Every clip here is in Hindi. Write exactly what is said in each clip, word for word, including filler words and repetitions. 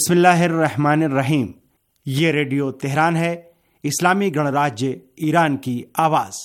बिस्मिल्लाहिर्रहमानिर्रहीम। ये रेडियो तेहरान है, इस्लामी गणराज्य ईरान की आवाज़।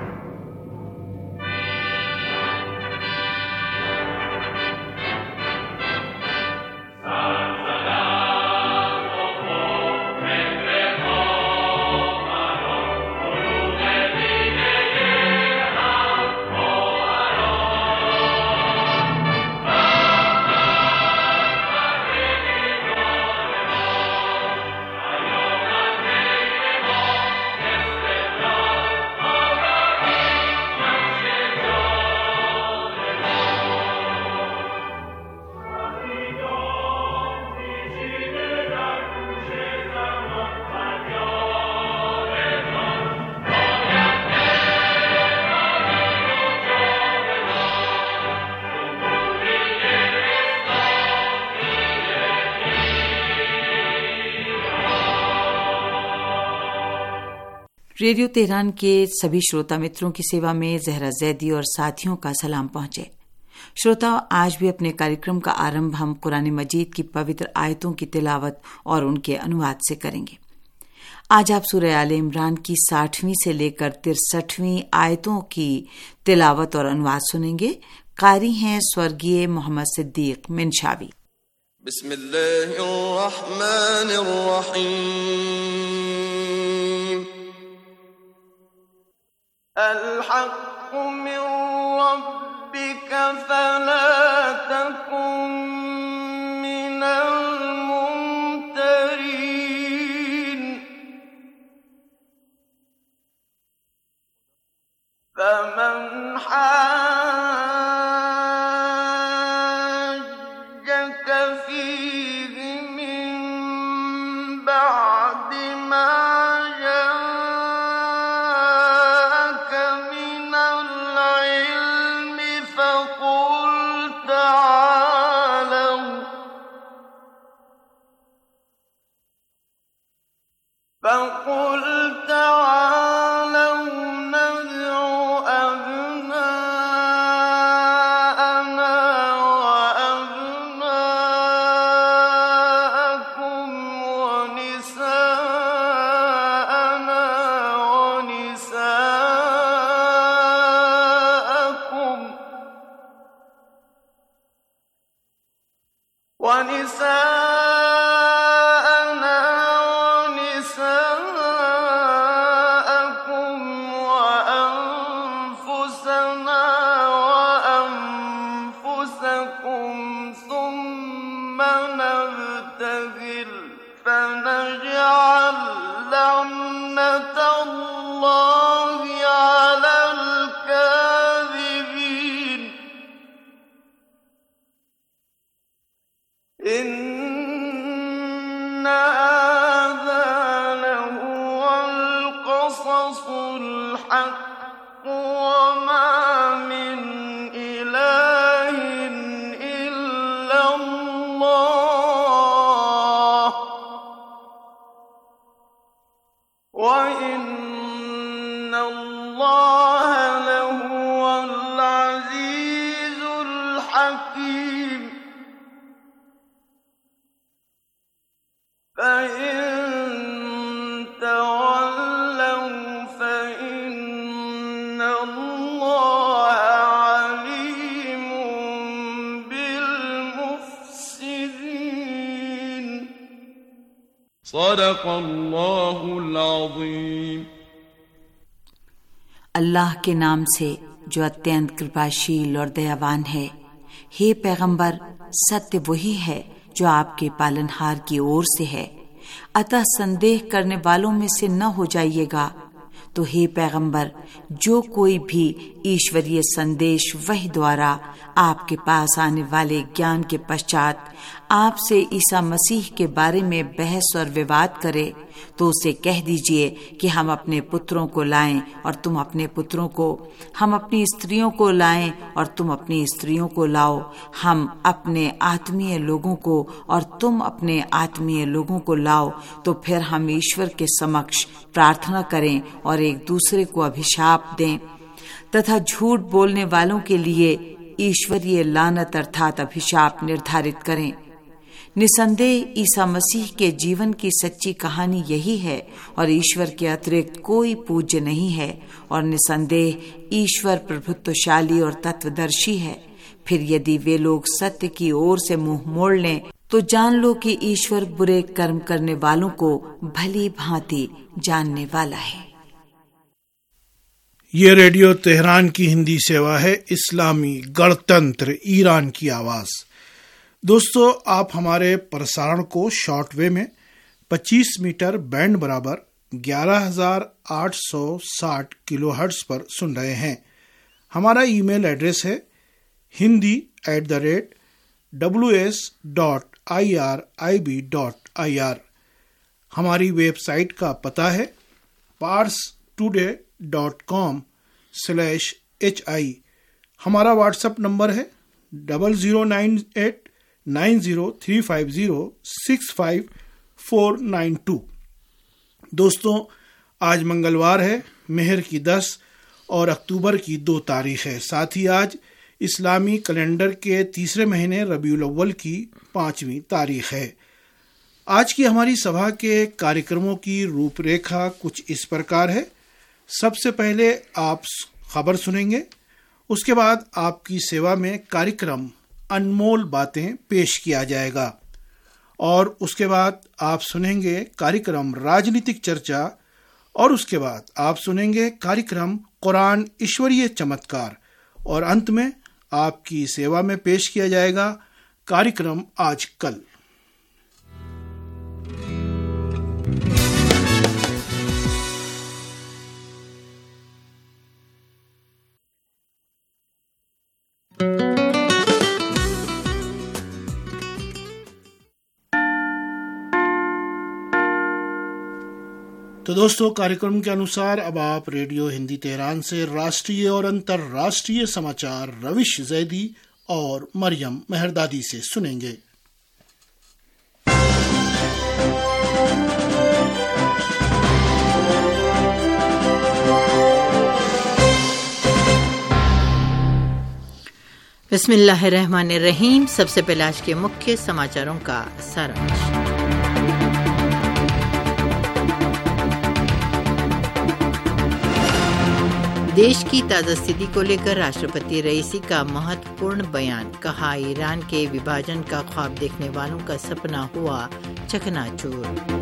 रेडियो तेहरान के सभी श्रोता मित्रों की सेवा में जहरा जैदी और साथियों का सलाम पहुंचे। श्रोता, आज भी अपने कार्यक्रम का आरंभ हम कुरान मजीद की पवित्र आयतों की तिलावत और उनके अनुवाद से करेंगे। आज आप सूरह आले इमरान की साठवीं से लेकर तिरसठवीं आयतों की तिलावत और अनुवाद सुनेंगे। कारी हैं स्वर्गीय मोहम्मद सिद्दीक मिनशावी। बिस्मिल्लाहिर्रहमानिर्रहीम। الحق من ربك فلا تكن من الممترين فمن حاجك فيه من بعد ما فقل تعالوا ندع أبناءنا وأبناءكم ونساءنا ونساءكم ونساءكم إن هذا لهو القصص الحق وما من إله إلا الله وإن الله لهو العزيز الحكيم فإن تولوا فإن الله عليم بالمفسدين صدق الله العظيم। अल्लाह के नाम से जो अत्यंत कृपाशील और दयावान है। हे पैगंबर, सत्य वही है जो आपके पालनहार की ओर से है, अतः संदेह करने वालों में से न हो जाइएगा। तो हे पैगंबर, जो कोई भी ईश्वरीय संदेश वही द्वारा आपके पास आने वाले ज्ञान के पश्चात आपसे ईसा मसीह के बारे में बहस और विवाद करे, तो उसे कह दीजिए कि हम अपने पुत्रों को लाएं और तुम अपने पुत्रों को, हम अपनी स्त्रियों को लाएं और तुम अपनी स्त्रियों को लाओ, हम अपने आत्मीय लोगों को और तुम अपने आत्मीय लोगों को लाओ। तो फिर हम ईश्वर के समक्ष प्रार्थना करें और एक दूसरे को अभिशाप दें तथा झूठ बोलने वालों के लिए ईश्वरीय लानत अर्थात अभिशाप निर्धारित करें। निसंदेह ईसा मसीह के जीवन की सच्ची कहानी यही है और ईश्वर के अतिरिक्त कोई पूज्य नहीं है और निसंदेह ईश्वर प्रभुत्वशाली और तत्वदर्शी है। फिर यदि वे लोग सत्य की ओर से मुंह मोड़ लें तो जान लो कि ईश्वर बुरे कर्म करने वालों को भली भांति जानने वाला है। ये रेडियो तेहरान की हिंदी सेवा है, इस्लामी गणतंत्र ईरान की आवाज। दोस्तों, आप हमारे प्रसारण को शॉर्टवेव में पच्चीस मीटर बैंड बराबर ग्यारह हज़ार आठ सौ साठ किलोहर्ट्ज पर सुन रहे हैं। हमारा ईमेल एड्रेस है Hindi at the rate W S dot I R I B dot I R. हमारी वेबसाइट का पता है Pars Today dot com slash H I. हमारा व्हाट्सएप नंबर है double zero nine eight nine zero three five zero six five four nine two. दोस्तों, आज मंगलवार है, मेहर की दस और अक्टूबर की दो तारीख है। साथ ही आज इस्लामी कैलेंडर के तीसरे महीने रबीउल अव्वल की पांचवीं तारीख है। आज की हमारी सभा के कार्यक्रमों की रूपरेखा कुछ इस प्रकार है। सबसे पहले आप खबर सुनेंगे, उसके बाद आपकी सेवा में कार्यक्रम अनमोल बातें पेश किया जाएगा और उसके बाद आप सुनेंगे कार्यक्रम राजनीतिक चर्चा और उसके बाद आप सुनेंगे कार्यक्रम कुरान ईश्वरीय चमत्कार और अंत में आपकी सेवा में पेश किया जाएगा कार्यक्रम आज कल। तो दोस्तों, कार्यक्रम के अनुसार अब आप रेडियो हिंदी तेहरान से राष्ट्रीय और अंतर्राष्ट्रीय समाचार रविश जैदी और मरियम मेहरदादी से सुनेंगे। बिस्मिल्लाहिर्रहमानिर्रहीम। सबसे पहले आज के मुख्य समाचारों का सारांश। देश की ताज़ा स्थिति को लेकर राष्ट्रपति रईसी का महत्वपूर्ण बयान। कहा, ईरान के विभाजन का ख्वाब देखने वालों का सपना हुआ चकनाचूर।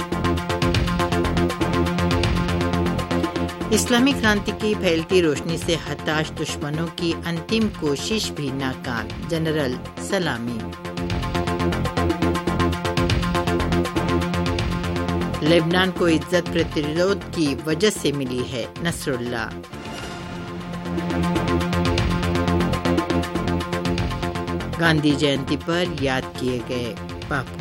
इस्लामी क्रांति की फैलती रोशनी से हताश दुश्मनों की अंतिम कोशिश भी नाकाम। जनरल सलामी। लेबनान को इज्जत प्रतिरोध की वजह से मिली है। नसरुल्लाह। गांधी जयंती पर याद किए गए बापू।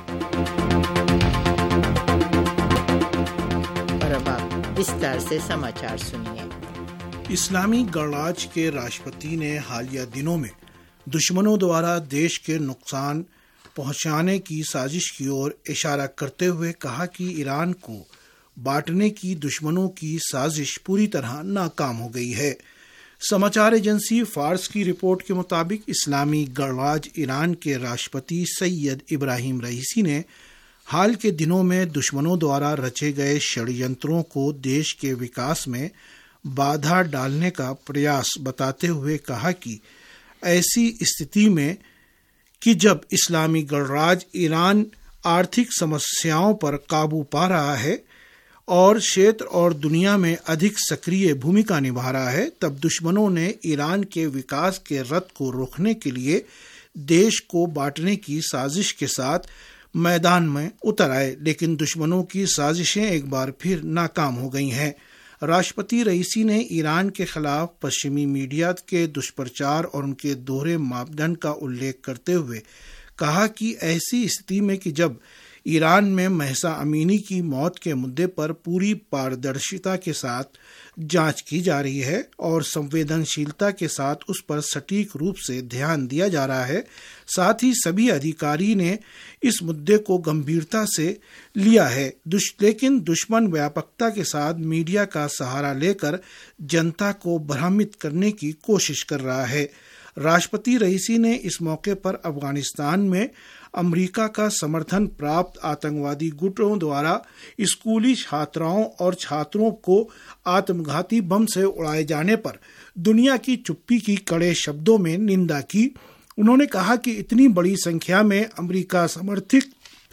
और अब आप विस्तार से समाचार सुनिए। इस्लामी गणराज्य के राष्ट्रपति ने हालिया दिनों में दुश्मनों द्वारा देश के नुकसान पहुंचाने की साजिश की ओर इशारा करते हुए कहा कि ईरान को बांटने की दुश्मनों की साजिश पूरी तरह नाकाम हो गई है। समाचार एजेंसी फार्स की रिपोर्ट के मुताबिक इस्लामी गणराज्य ईरान के राष्ट्रपति सैयद इब्राहिम रईसी ने हाल के दिनों में दुश्मनों द्वारा रचे गए षड्यंत्रों को देश के विकास में बाधा डालने का प्रयास बताते हुए कहा कि ऐसी स्थिति में कि जब इस्लामी गणराज्य ईरान आर्थिक समस्याओं पर काबू पा रहा है और क्षेत्र और दुनिया में अधिक सक्रिय भूमिका निभा रहा है, तब दुश्मनों ने ईरान के विकास के रथ को रोकने के लिए देश को बांटने की साजिश के साथ मैदान में उतर आए। लेकिन दुश्मनों की साजिशें एक बार फिर नाकाम हो गई हैं। राष्ट्रपति रईसी ने ईरान के खिलाफ पश्चिमी मीडिया के दुष्प्रचार और उनके दोहरे मापदंड का उल्लेख करते हुए कहा कि ऐसी स्थिति में कि जब ईरान में महसा अमीनी की मौत के मुद्दे पर पूरी पारदर्शिता के साथ जांच की जा रही है और संवेदनशीलता के साथ उस पर सटीक रूप से ध्यान दिया जा रहा है, साथ ही सभी अधिकारी ने इस मुद्दे को गंभीरता से लिया है। दुश, लेकिन दुश्मन व्यापकता के साथ मीडिया का सहारा लेकर जनता को भ्रमित करने की कोशिश कर रहा है। राष्ट्रपति रईसी ने इस मौके पर अफगानिस्तान में अमेरिका का समर्थन प्राप्त आतंकवादी गुटों द्वारा स्कूली छात्राओं और छात्रों को आत्मघाती बम से उड़ाए जाने पर दुनिया की चुप्पी की कड़े शब्दों में निंदा की। उन्होंने कहा कि इतनी बड़ी संख्या में अमेरिका समर्थित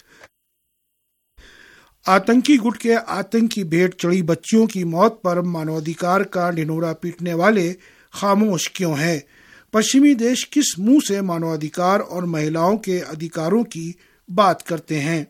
आतंकी गुट के आतंकी भेंट चढ़ी बच्चियों की मौत पर मानवाधिकार का ढिंढोरा पीटने वाले खामोश क्यों हैं? पश्चिमी देश किस मुंह से मानवाधिकार और महिलाओं के अधिकारों की बात करते हैं?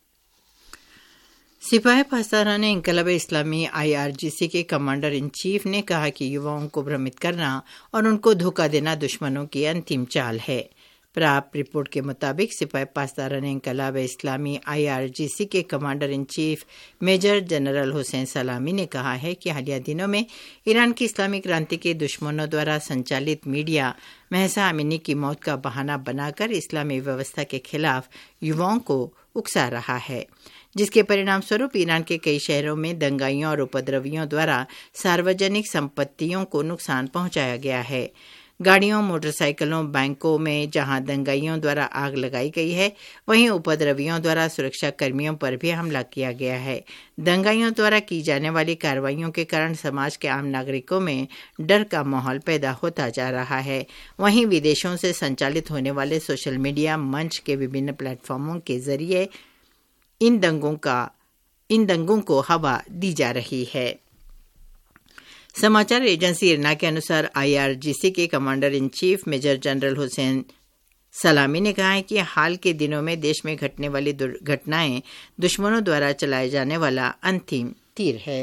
सिपाही पासदारान इनकलाब इस्लामी आई आर जी सी के कमांडर इन चीफ ने कहा कि युवाओं को भ्रमित करना और उनको धोखा देना दुश्मनों की अंतिम चाल है। प्राप्त रिपोर्ट के मुताबिक सिपाही पासदारान इनकलाब इस्लामी आई आर जी सी के commander in chief major general Hossein Salami ने कहा है कि हालिया दिनों में ईरान की इस्लामी क्रांति के दुश्मनों द्वारा संचालित मीडिया महसा अमीनी की मौत का बहाना बनाकर इस्लामी व्यवस्था के खिलाफ युवाओं को उकसा रहा है, जिसके परिणाम स्वरूप ईरान के कई शहरों में दंगाइयों और उपद्रवियों द्वारा सार्वजनिक संपत्तियों को नुकसान पहुंचाया गया है। गाड़ियों, मोटरसाइकिलों, बैंकों में जहां दंगाइयों द्वारा आग लगाई गई है, वहीं उपद्रवियों द्वारा सुरक्षा कर्मियों पर भी हमला किया गया है। दंगाइयों द्वारा की जाने वाली कार्रवाइयों के कारण समाज के आम नागरिकों में डर का माहौल पैदा होता जा रहा है। वहीं विदेशों से संचालित होने वाले सोशल मीडिया मंच के विभिन्न प्लेटफॉर्मों के जरिए इन दंगों का इन दंगों को हवा दी जा रही है। समाचार एजेंसी इरना के अनुसार आई आर जी सी के commander in chief major general Hossein Salami ने कहा है कि हाल के दिनों में देश में घटने वाली घटनाएं दुश्मनों द्वारा चलाए जाने वाला अंतिम तीर है।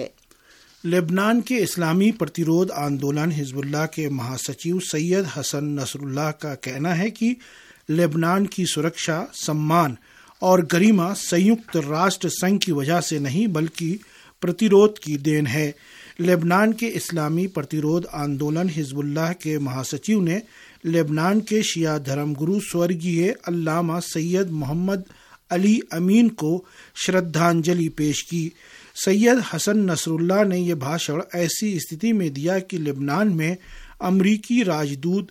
लेबनान के इस्लामी प्रतिरोध आंदोलन हिजबुल्लाह के महासचिव सैयद हसन नसरुल्लाह का कहना है कि लेबनान की सुरक्षा, सम्मान और गरिमा संयुक्त राष्ट्र संघ की वजह से नहीं बल्कि प्रतिरोध की देन है। लेबनान के इस्लामी प्रतिरोध आंदोलन हिजबुल्लाह के महासचिव ने लेबनान के शिया धर्मगुरु स्वर्गीय अल्लामा सैयद मोहम्मद अली अमीन को श्रद्धांजलि पेश की। सैयद हसन नसरुल्लाह ने यह भाषण ऐसी स्थिति में दिया कि लेबनान में अमरीकी राजदूत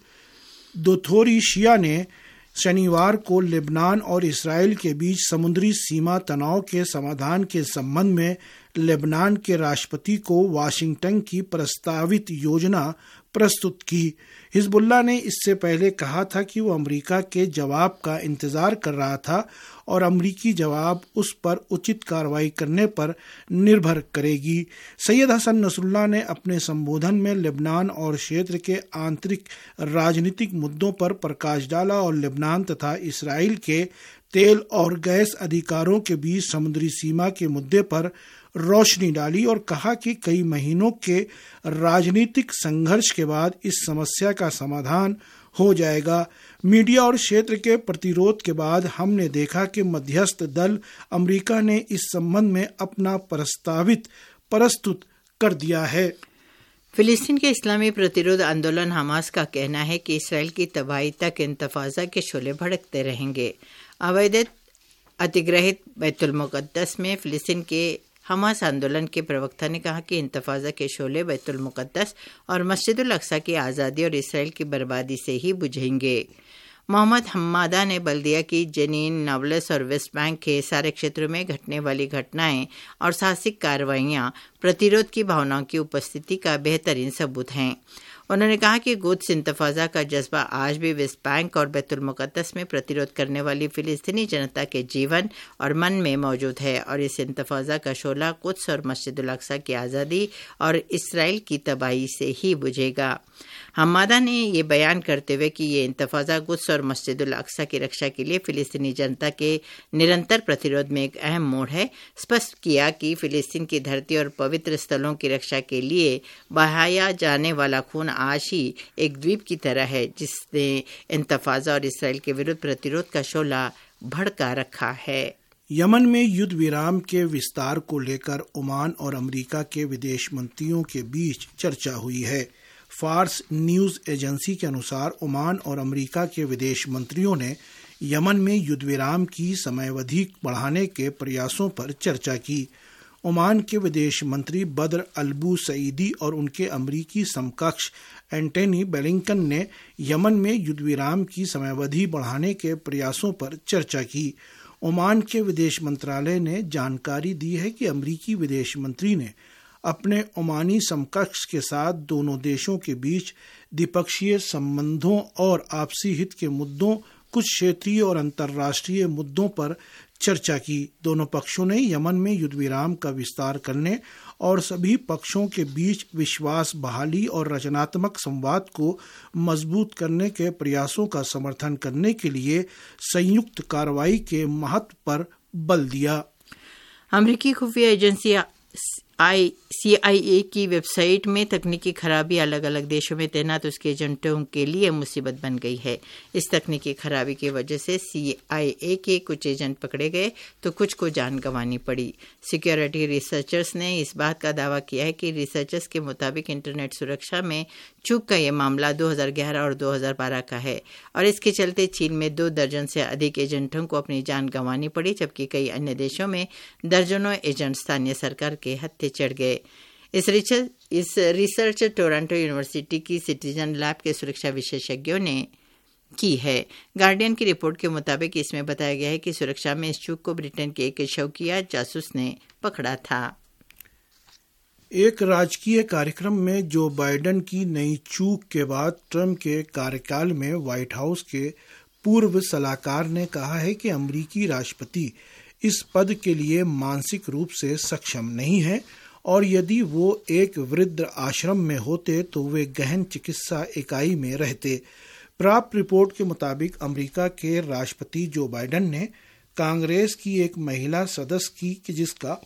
दोथोरी शिया ने शनिवार को लेबनान और इसराइल के बीच समुद्री सीमा तनाव के समाधान के संबंध में लेबनान के राष्ट्रपति को वाशिंगटन की प्रस्तावित योजना प्रस्तुत की। हिजबुल्लाह ने इससे पहले कहा था कि वो अमेरिका के जवाब का इंतजार कर रहा था और अमेरिकी जवाब उस पर उचित कार्रवाई करने पर निर्भर करेगी। सैयद हसन नसरुल्लाह ने अपने संबोधन में लेबनान और क्षेत्र के आंतरिक राजनीतिक मुद्दों पर प्रकाश डाला और लेबनान तथा इसराइल के तेल और गैस अधिकारों के बीच समुद्री सीमा के मुद्दे पर रोशनी डाली और कहा कि कई महीनों के राजनीतिक संघर्ष के बाद इस समस्या का समाधान हो जाएगा। मीडिया और क्षेत्र के प्रतिरोध के बाद हमने देखा कि मध्यस्थ दल अमेरिका ने इस संबंध में अपना प्रस्तावित प्रस्तुत कर दिया है। फिलिस्तीन के इस्लामी प्रतिरोध आंदोलन हमास का कहना है कि इसराइल की तबाही तक इंतफाजा के शोले भड़कते रहेंगे। अवैध अधिग्रहित बैतुल मुक़द्दस में फिलिस्तीन के हमास आंदोलन के प्रवक्ता ने कहा कि इंतफाजा के शोले बैतुल मुक़द्दस और मस्जिदुल अक्सा की आज़ादी और इसराइल की बर्बादी से ही बुझेंगे। मोहम्मद हम्मादा ने बल दिया कि जेनीन, नावलस और वेस्ट बैंक के सारे क्षेत्रों में घटने वाली घटनाएं और साहसिक कार्रवाइयां प्रतिरोध की भावनाओं की उपस्थिति का बेहतरीन सबूत हैं। उन्होंने कहा कि गुद्स इंतफाजा का जज्बा आज भी वेस्ट बैंक और बैतुल मुक़द्दस में प्रतिरोध करने वाली फिलिस्तीनी जनता के जीवन और मन में मौजूद है और इस इंतफाजा का शोला कुद्स और मस्जिदुल अक्सा की आज़ादी और इसराइल की तबाही से ही बुझेगा। हम्मादा ने ये बयान करते हुए कि ये इंतफाजा कुद्स और मस्जिदुल अक्सा की रक्षा के लिए फिलिस्तीनी जनता के निरंतर प्रतिरोध में एक अहम मोड़ है, स्पष्ट किया कि फिलिस्तीन की धरती और पवित्र स्थलों की रक्षा के लिए बहाया जाने वाला खून आज ही एक द्वीप की तरह है जिसने इंतफाजा और इसराइल के विरुद्ध प्रतिरोध का शोला भड़का रखा है। यमन में युद्ध विराम के विस्तार को लेकर ओमान और अमेरिका के विदेश मंत्रियों के बीच चर्चा हुई है। फार्स न्यूज एजेंसी के अनुसार ओमान और अमेरिका के विदेश मंत्रियों ने यमन में युद्ध विराम की समयावधि बढ़ाने के प्रयासों पर चर्चा की। ओमान के विदेश मंत्री बद्र अल्बू सईदी और उनके अमरीकी समकक्ष एंटनी ब्लिंकन ने यमन में युद्ध विराम की समयावधि बढ़ाने के प्रयासों पर चर्चा की। ओमान के विदेश मंत्रालय ने जानकारी दी है कि अमरीकी विदेश मंत्री ने अपने ओमानी समकक्ष के साथ दोनों देशों के बीच द्विपक्षीय संबंधों और आपसी हित के मुद्दों, कुछ क्षेत्रीय और अंतर्राष्ट्रीय मुद्दों पर चर्चा की। दोनों पक्षों ने यमन में युद्ध विराम का विस्तार करने और सभी पक्षों के बीच विश्वास बहाली और रचनात्मक संवाद को मजबूत करने के प्रयासों का समर्थन करने के लिए संयुक्त कार्रवाई के महत्व पर बल दिया। अमेरिकी खुफिया एजेंसी आई सी आई ए की वेबसाइट में तकनीकी खराबी अलग अलग देशों में तैनात उसके एजेंटों के लिए मुसीबत बन गई है। इस तकनीकी खराबी की वजह से सी आई ए के कुछ एजेंट पकड़े गए तो कुछ को जान गंवानी पड़ी। सिक्योरिटी रिसर्चर्स ने इस बात का दावा किया है कि रिसर्चर्स के मुताबिक इंटरनेट सुरक्षा में चूक का ये मामला दो हज़ार ग्यारह और दो हज़ार बारह का है और इसके चलते चीन में दो दर्जन से अधिक एजेंटों को अपनी जान गंवानी पड़ी, जबकि कई अन्य देशों में दर्जनों एजेंट स्थानीय सरकार के हत्थे चढ़ गए। इस रिसर्च इस रिसर्च टोरंटो यूनिवर्सिटी की सिटीजन लैब के सुरक्षा विशेषज्ञों ने की है। गार्डियन की रिपोर्ट के मुताबिक इसमें बताया गया है कि सुरक्षा में इस चूक को ब्रिटेन के एक शौकिया जासूस ने पकड़ा था। एक राजकीय कार्यक्रम में जो बाइडेन की नई चूक के बाद ट्रंप के कार्यकाल में व्हाइट हाउस के पूर्व सलाहकार ने कहा है कि अमेरिकी राष्ट्रपति इस पद के लिए मानसिक रूप से सक्षम नहीं है और यदि वो एक वृद्ध आश्रम में होते तो वे गहन चिकित्सा इकाई में रहते। प्राप्त रिपोर्ट के मुताबिक अमेरिका के राष्ट्रपति जो बाइडेन ने कांग्रेस की एक महिला सदस्य की कि जिसका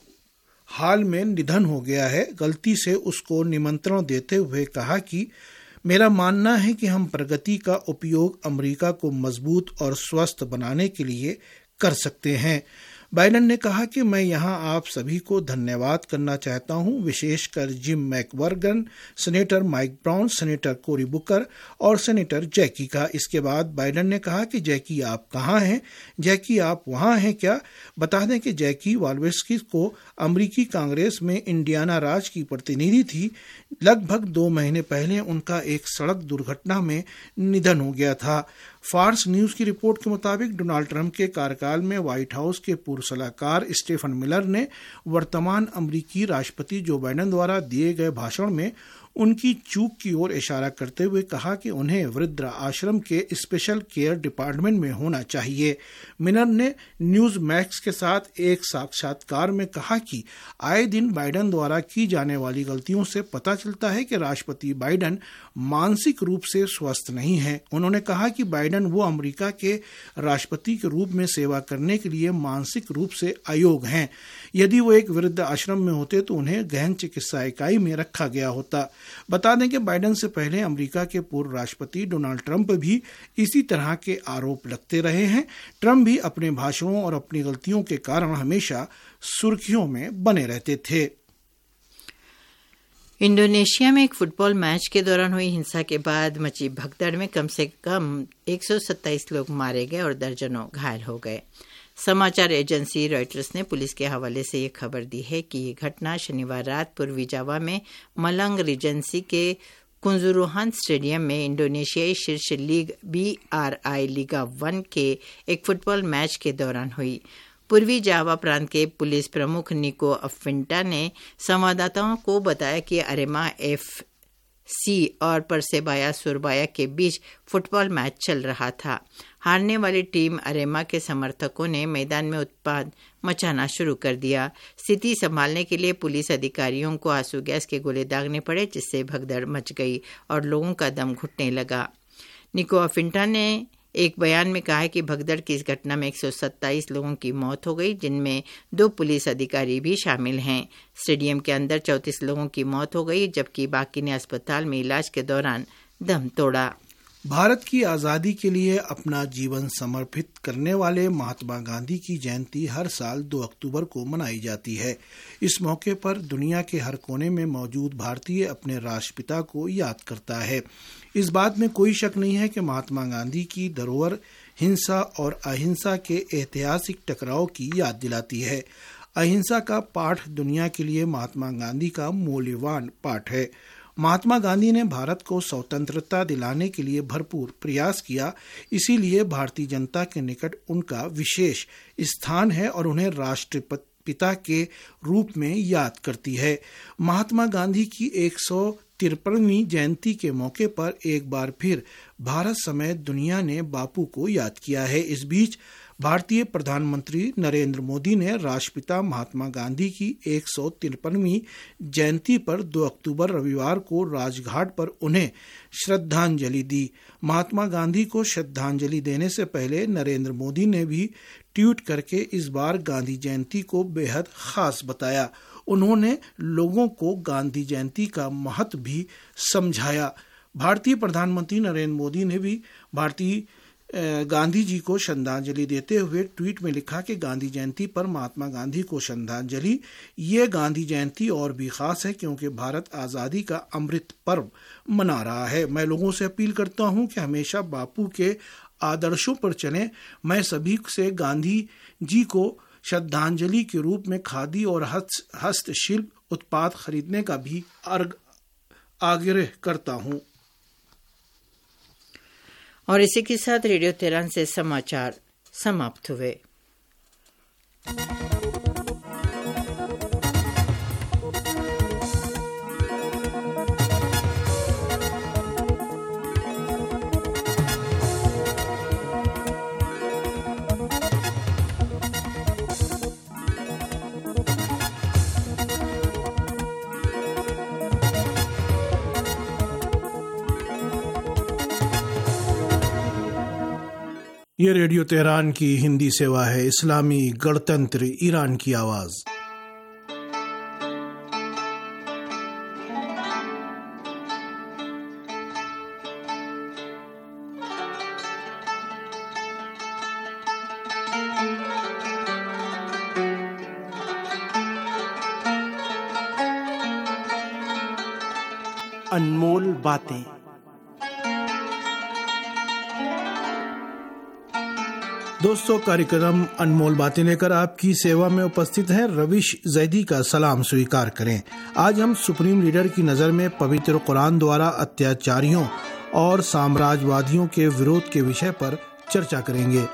हाल में निधन हो गया है, गलती से उसको निमंत्रण देते हुए कहा कि मेरा मानना है कि हम प्रगति का उपयोग अमेरिका को मजबूत और स्वस्थ बनाने के लिए कर सकते हैं। बाइडेन ने कहा कि मैं यहां आप सभी को धन्यवाद करना चाहता हूं, विशेषकर Jim McGovern, senator Mike Brown, senator Cory Booker और सेनेटर जैकी का। इसके बाद बाइडेन ने कहा कि जैकी आप कहां हैं? जैकी आप वहां हैं क्या? बता दें कि जैकी वाल्वेस्की को अमेरिकी कांग्रेस में इंडियाना राज्य की प्रतिनिधि थी। लगभग दो महीने पहले उनका एक सड़क दुर्घटना में निधन हो गया था। फार्स न्यूज की रिपोर्ट के मुताबिक डोनाल्ड ट्रंप के कार्यकाल में व्हाइट हाउस के पूर्व सलाहकार स्टीफन मिलर ने वर्तमान अमेरिकी राष्ट्रपति जो बाइडेन द्वारा दिए गए भाषण में उनकी चूक की ओर इशारा करते हुए कहा कि उन्हें वृद्ध आश्रम के स्पेशल केयर डिपार्टमेंट में होना चाहिए। मिलर ने न्यूज मैक्स के साथ एक साक्षात्कार में कहा कि आए दिन बाइडेन द्वारा की जाने वाली गलतियों से पता चलता है कि राष्ट्रपति बाइडेन मानसिक रूप से स्वस्थ नहीं है। उन्होंने कहा कि बाइडेन वो अमेरिका के राष्ट्रपति के रूप में सेवा करने के लिए मानसिक रूप से अयोग्य हैं। यदि वो एक वृद्ध आश्रम में होते तो उन्हें गहन चिकित्सा इकाई में रखा गया होता। बता दें कि बाइडेन से पहले अमेरिका के पूर्व राष्ट्रपति डोनाल्ड ट्रंप भी इसी तरह के आरोप लगते रहे हैं। ट्रंप भी अपने भाषणों और अपनी गलतियों के कारण हमेशा सुर्खियों में बने रहते थे। इंडोनेशिया में एक फुटबॉल मैच के दौरान हुई हिंसा के बाद मची भगदड़ में कम से कम एक सौ सत्ताईस लोग मारे गए और दर्जनों घायल हो गए। समाचार एजेंसी रॉयटर्स ने पुलिस के हवाले से ये खबर दी है कि ये घटना शनिवार रात पूर्वी जावा में मलंग रिजेंसी के कुंजुरुहान स्टेडियम में इंडोनेशियाई शीर्ष league B R I Liga one के एक फुटबॉल मैच के दौरान हुई। पूर्वी जावा प्रांत के पुलिस प्रमुख निको अफिंटा ने संवाददाताओं को बताया कि अरेमा एफ सी और परसेबाया सुरबाया के बीच फुटबॉल मैच चल रहा था। हारने वाली टीम अरेमा के समर्थकों ने मैदान में उत्पात मचाना शुरू कर दिया। स्थिति संभालने के लिए पुलिस अधिकारियों को आंसू गैस के गोले दागने पड़े, जिससे भगदड़ मच गई और लोगों का दम घुटने लगा। निको अफिंटा ने एक बयान में कहा है कि भगदड़ की इस घटना में एक सौ सत्ताईस लोगों की मौत हो गई, जिनमें दो पुलिस अधिकारी भी शामिल हैं। स्टेडियम के अंदर चौंतीस लोगों की मौत हो गई, जबकि बाकी ने अस्पताल में इलाज के दौरान दम तोड़ा। भारत की आज़ादी के लिए अपना जीवन समर्पित करने वाले महात्मा गांधी की जयंती हर साल दो अक्टूबर को मनाई जाती है। इस मौके पर दुनिया के हर कोने में मौजूद भारतीय अपने राष्ट्रपिता को याद करता है। इस बात में कोई शक नहीं है कि महात्मा गांधी की धरोहर हिंसा और अहिंसा के ऐतिहासिक टकराव की याद दिलाती है। अहिंसा का पाठ दुनिया के लिए महात्मा गांधी का मूल्यवान पाठ है। महात्मा गांधी ने भारत को स्वतंत्रता दिलाने के लिए भरपूर प्रयास किया, इसीलिए भारतीय जनता के निकट उनका विशेष स्थान है और उन्हें राष्ट्रपिता पिता के रूप में याद करती है। महात्मा गांधी की एक सौ तिरपनवीं जयंती के मौके पर एक बार फिर भारत समेत दुनिया ने बापू को याद किया है। इस बीच भारतीय प्रधानमंत्री नरेंद्र मोदी ने राष्ट्रपिता महात्मा गांधी की एक सौ तिरपनवीं जयंती पर दो अक्टूबर रविवार को राजघाट पर उन्हें श्रद्धांजलि दी। महात्मा गांधी को श्रद्धांजलि देने से पहले नरेंद्र मोदी ने भी ट्वीट करके इस बार गांधी जयंती को बेहद खास बताया। उन्होंने लोगों को गांधी जयंती का महत्व भी समझाया। भारतीय प्रधानमंत्री नरेंद्र मोदी ने भी भारतीय गांधी जी को श्रद्धांजलि देते हुए ट्वीट में लिखा कि गांधी जयंती पर महात्मा गांधी को श्रद्धांजलि। ये गांधी जयंती और भी खास है क्योंकि भारत आज़ादी का अमृत पर्व मना रहा है। मैं लोगों से अपील करता हूं कि हमेशा बापू के आदर्शों पर चलें। मैं सभी से गांधी जी को श्रद्धांजलि के रूप में खादी और हस्तशिल्प उत्पाद खरीदने का भी आग्रह करता हूं। और इसी के साथ रेडियो तेहरान से समाचार समाप्त हुए। ये रेडियो तेहरान की हिंदी सेवा है। इस्लामी गणतंत्र ईरान की आवाज। अनमोल बातें। दोस्तों, कार्यक्रम अनमोल बातें लेकर आपकी सेवा में उपस्थित है। रविश जैदी का सलाम स्वीकार करें। आज हम सुप्रीम लीडर की नज़र में पवित्र कुरान द्वारा अत्याचारियों और साम्राज्यवादियों के विरोध के विषय पर चर्चा करेंगे।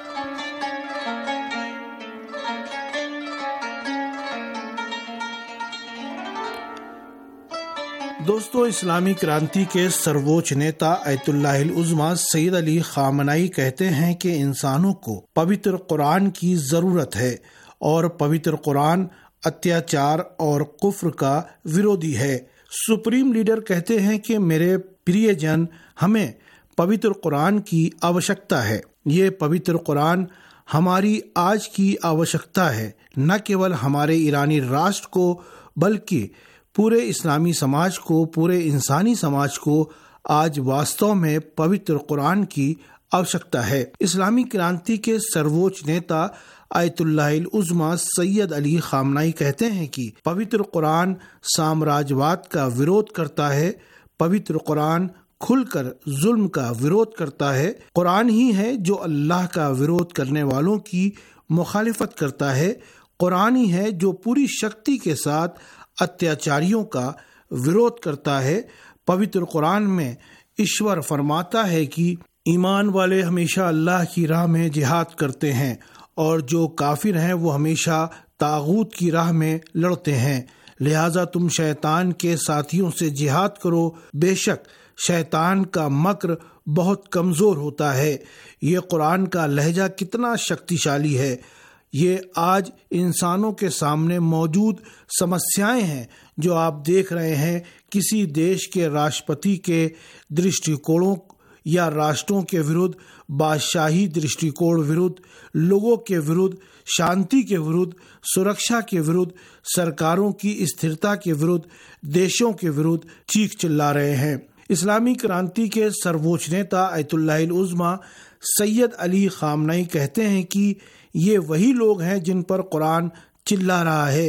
दोस्तों, इस्लामी क्रांति के सर्वोच्च नेता आयतुल्लाहिल उज़्मा सैयद अली खामनाई कहते हैं कि इंसानों को पवित्र कुरान की जरूरत है और पवित्र कुरान अत्याचार और कुफ्र का विरोधी है। सुप्रीम लीडर कहते हैं कि मेरे प्रियजन, हमें पवित्र कुरान की आवश्यकता है। ये पवित्र कुरान हमारी आज की आवश्यकता है, न केवल हमारे ईरानी राष्ट्र को बल्कि पूरे इस्लामी समाज को, पूरे इंसानी समाज को आज वास्तव में पवित्र कुरान की आवश्यकता है। इस्लामी क्रांति के सर्वोच्च नेता आयतुल्लाहिल उज़्मा सैयद अली खामनाई कहते हैं कि पवित्र कुरान साम्राज्यवाद का विरोध करता है। पवित्र कुरान खुलकर जुल्म का विरोध करता है। कुरान ही है जो अल्लाह का विरोध करने वालों की मुखालिफत करता है। कुरान ही है जो पूरी शक्ति के साथ अत्याचारियों का विरोध करता है। पवित्र कुरान में ईश्वर फरमाता है कि ईमान वाले हमेशा अल्लाह की राह में जिहाद करते हैं और जो काफिर हैं वो हमेशा तागूत की राह में लड़ते हैं। लिहाजा तुम शैतान के साथियों से जिहाद करो, बेशक शैतान का मक्र बहुत कमजोर होता है। ये कुरान का लहजा कितना शक्तिशाली है। ये आज इंसानों के सामने मौजूद समस्याएं हैं जो आप देख रहे हैं। किसी देश के राष्ट्रपति के दृष्टिकोणों या राष्ट्रों के विरुद्ध, बादशाही दृष्टिकोण विरुद्ध, लोगों के विरुद्ध, शांति के विरुद्ध, सुरक्षा के विरुद्ध, सरकारों की स्थिरता के विरुद्ध, देशों के विरुद्ध चीख चिल्ला रहे हैं। इस्लामी क्रांति के सर्वोच्च नेता आयतुल्लाहिल उज़्मा सैयद अली खामनाई कहते हैं कि ये वही लोग हैं जिन पर कुरान चिल्ला रहा है।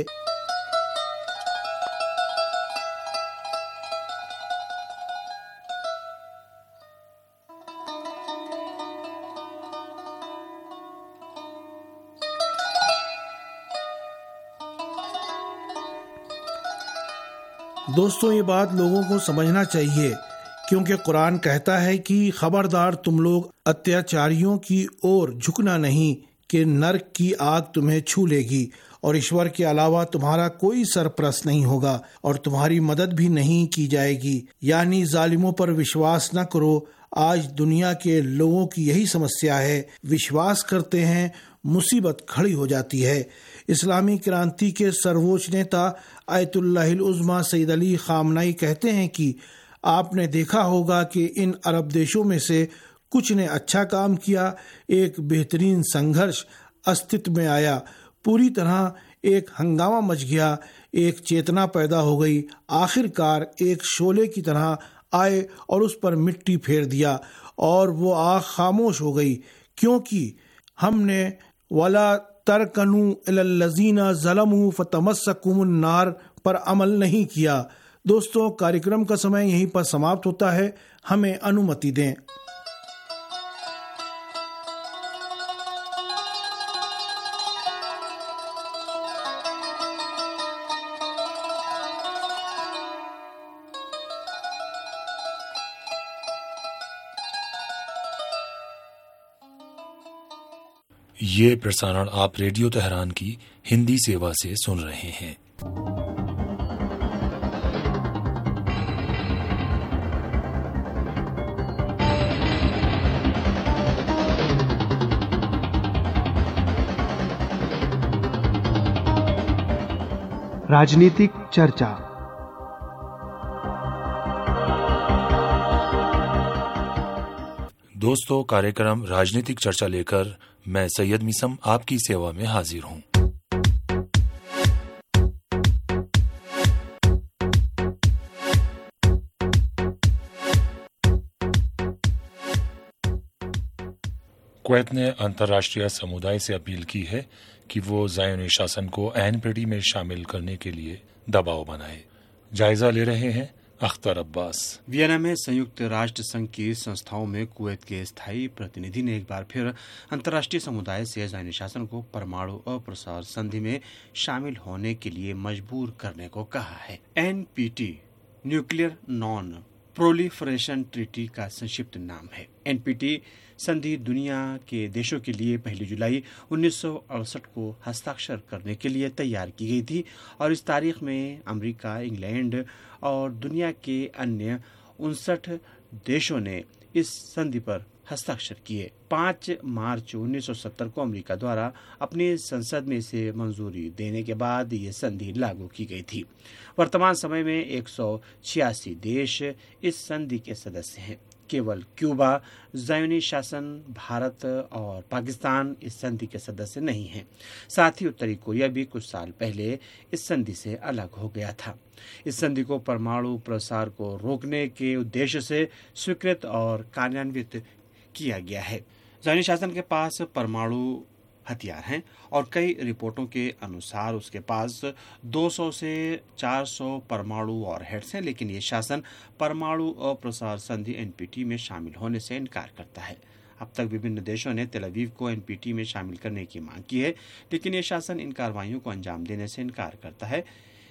दोस्तों, ये बात लोगों को समझना चाहिए, क्योंकि कुरान कहता है कि खबरदार तुम लोग अत्याचारियों की ओर झुकना नहीं कि नरक की आग तुम्हें छू लेगी और ईश्वर के अलावा तुम्हारा कोई सरप्रस्त नहीं होगा और तुम्हारी मदद भी नहीं की जाएगी। यानी जालिमों पर विश्वास न करो। आज दुनिया के लोगों की यही समस्या है, विश्वास करते हैं, मुसीबत खड़ी हो जाती है। इस्लामी क्रांति के सर्वोच्च नेता आयतुल्लाहिल उज़्मा सईद अली खामनाई कहते हैं कि आपने देखा होगा कि इन अरब देशों में से कुछ ने अच्छा काम किया, एक बेहतरीन संघर्ष अस्तित्व में आया, पूरी तरह एक हंगामा मच गया, एक चेतना पैदा हो गई, आखिरकार एक शोले की तरह आए और उस पर मिट्टी फेर दिया और वो आग खामोश हो गई, क्योंकि हमने वला तरकनु इलल्लज़ीना ज़लमू फतमस्सकुमुन नार पर अमल नहीं किया। दोस्तों, कार्यक्रम का समय यहीं पर समाप्त होता है, हमें अनुमति दें। ये प्रसारण आप रेडियो तेहरान की हिंदी सेवा से सुन रहे हैं। राजनीतिक चर्चा। दोस्तों, कार्यक्रम राजनीतिक चर्चा लेकर मैं सैयद मिसम आपकी सेवा में हाजिर हूं। कुवैत ने अंतर्राष्ट्रीय समुदाय से अपील की है कि वो ज़ायोनी शासन को एनपीटी में शामिल करने के लिए दबाव बनाए। जायजा ले रहे हैं अख्तर अब्बास। वियना में संयुक्त राष्ट्र संघ की संस्थाओं में कुवैत के स्थायी प्रतिनिधि ने एक बार फिर अंतर्राष्ट्रीय समुदाय से ज़ायोनी शासन को परमाणु अप्रसार संधि में शामिल होने के लिए मजबूर करने को कहा है। NPT nuclear non proliferation treaty का संक्षिप्त नाम है। एनपीटी संधि दुनिया के देशों के लिए पहली जुलाई उन्नीस सौ अड़सठ को हस्ताक्षर करने के लिए तैयार की गई थी और इस तारीख में अमेरिका, इंग्लैंड और दुनिया के अन्य उनसठ देशों ने इस संधि पर हस्ताक्षर किए। पाँच मार्च उन्नीस सौ सत्तर को अमेरिका द्वारा अपनी संसद में इसे मंजूरी देने के बाद ये संधि लागू की गई थी। वर्तमान समय में एक सौ छियासी देश इस संधि के सदस्य हैं। केवल क्यूबा, ज़ायोनी शासन, भारत और पाकिस्तान इस संधि के सदस्य नहीं हैं। साथ ही उत्तरी कोरिया भी कुछ साल पहले इस संधि से अलग हो गया था। इस संधि को परमाणु प्रसार को रोकने के उद्देश्य से स्वीकृत और कार्यान्वित किया गया है। ज़ायोनी शासन के पास परमाणु हथियार हैं और कई रिपोर्टों के अनुसार उसके पास दो सौ से चार सौ परमाणु वॉरहेड्स हैं, लेकिन ये शासन परमाणु अप्रसार संधि एनपीटी में शामिल होने से इनकार करता है। अब तक विभिन्न देशों ने तेल अवीव को एनपीटी में शामिल करने की मांग की है, लेकिन ये शासन इन कार्रवाइयों को अंजाम देने से इनकार करता है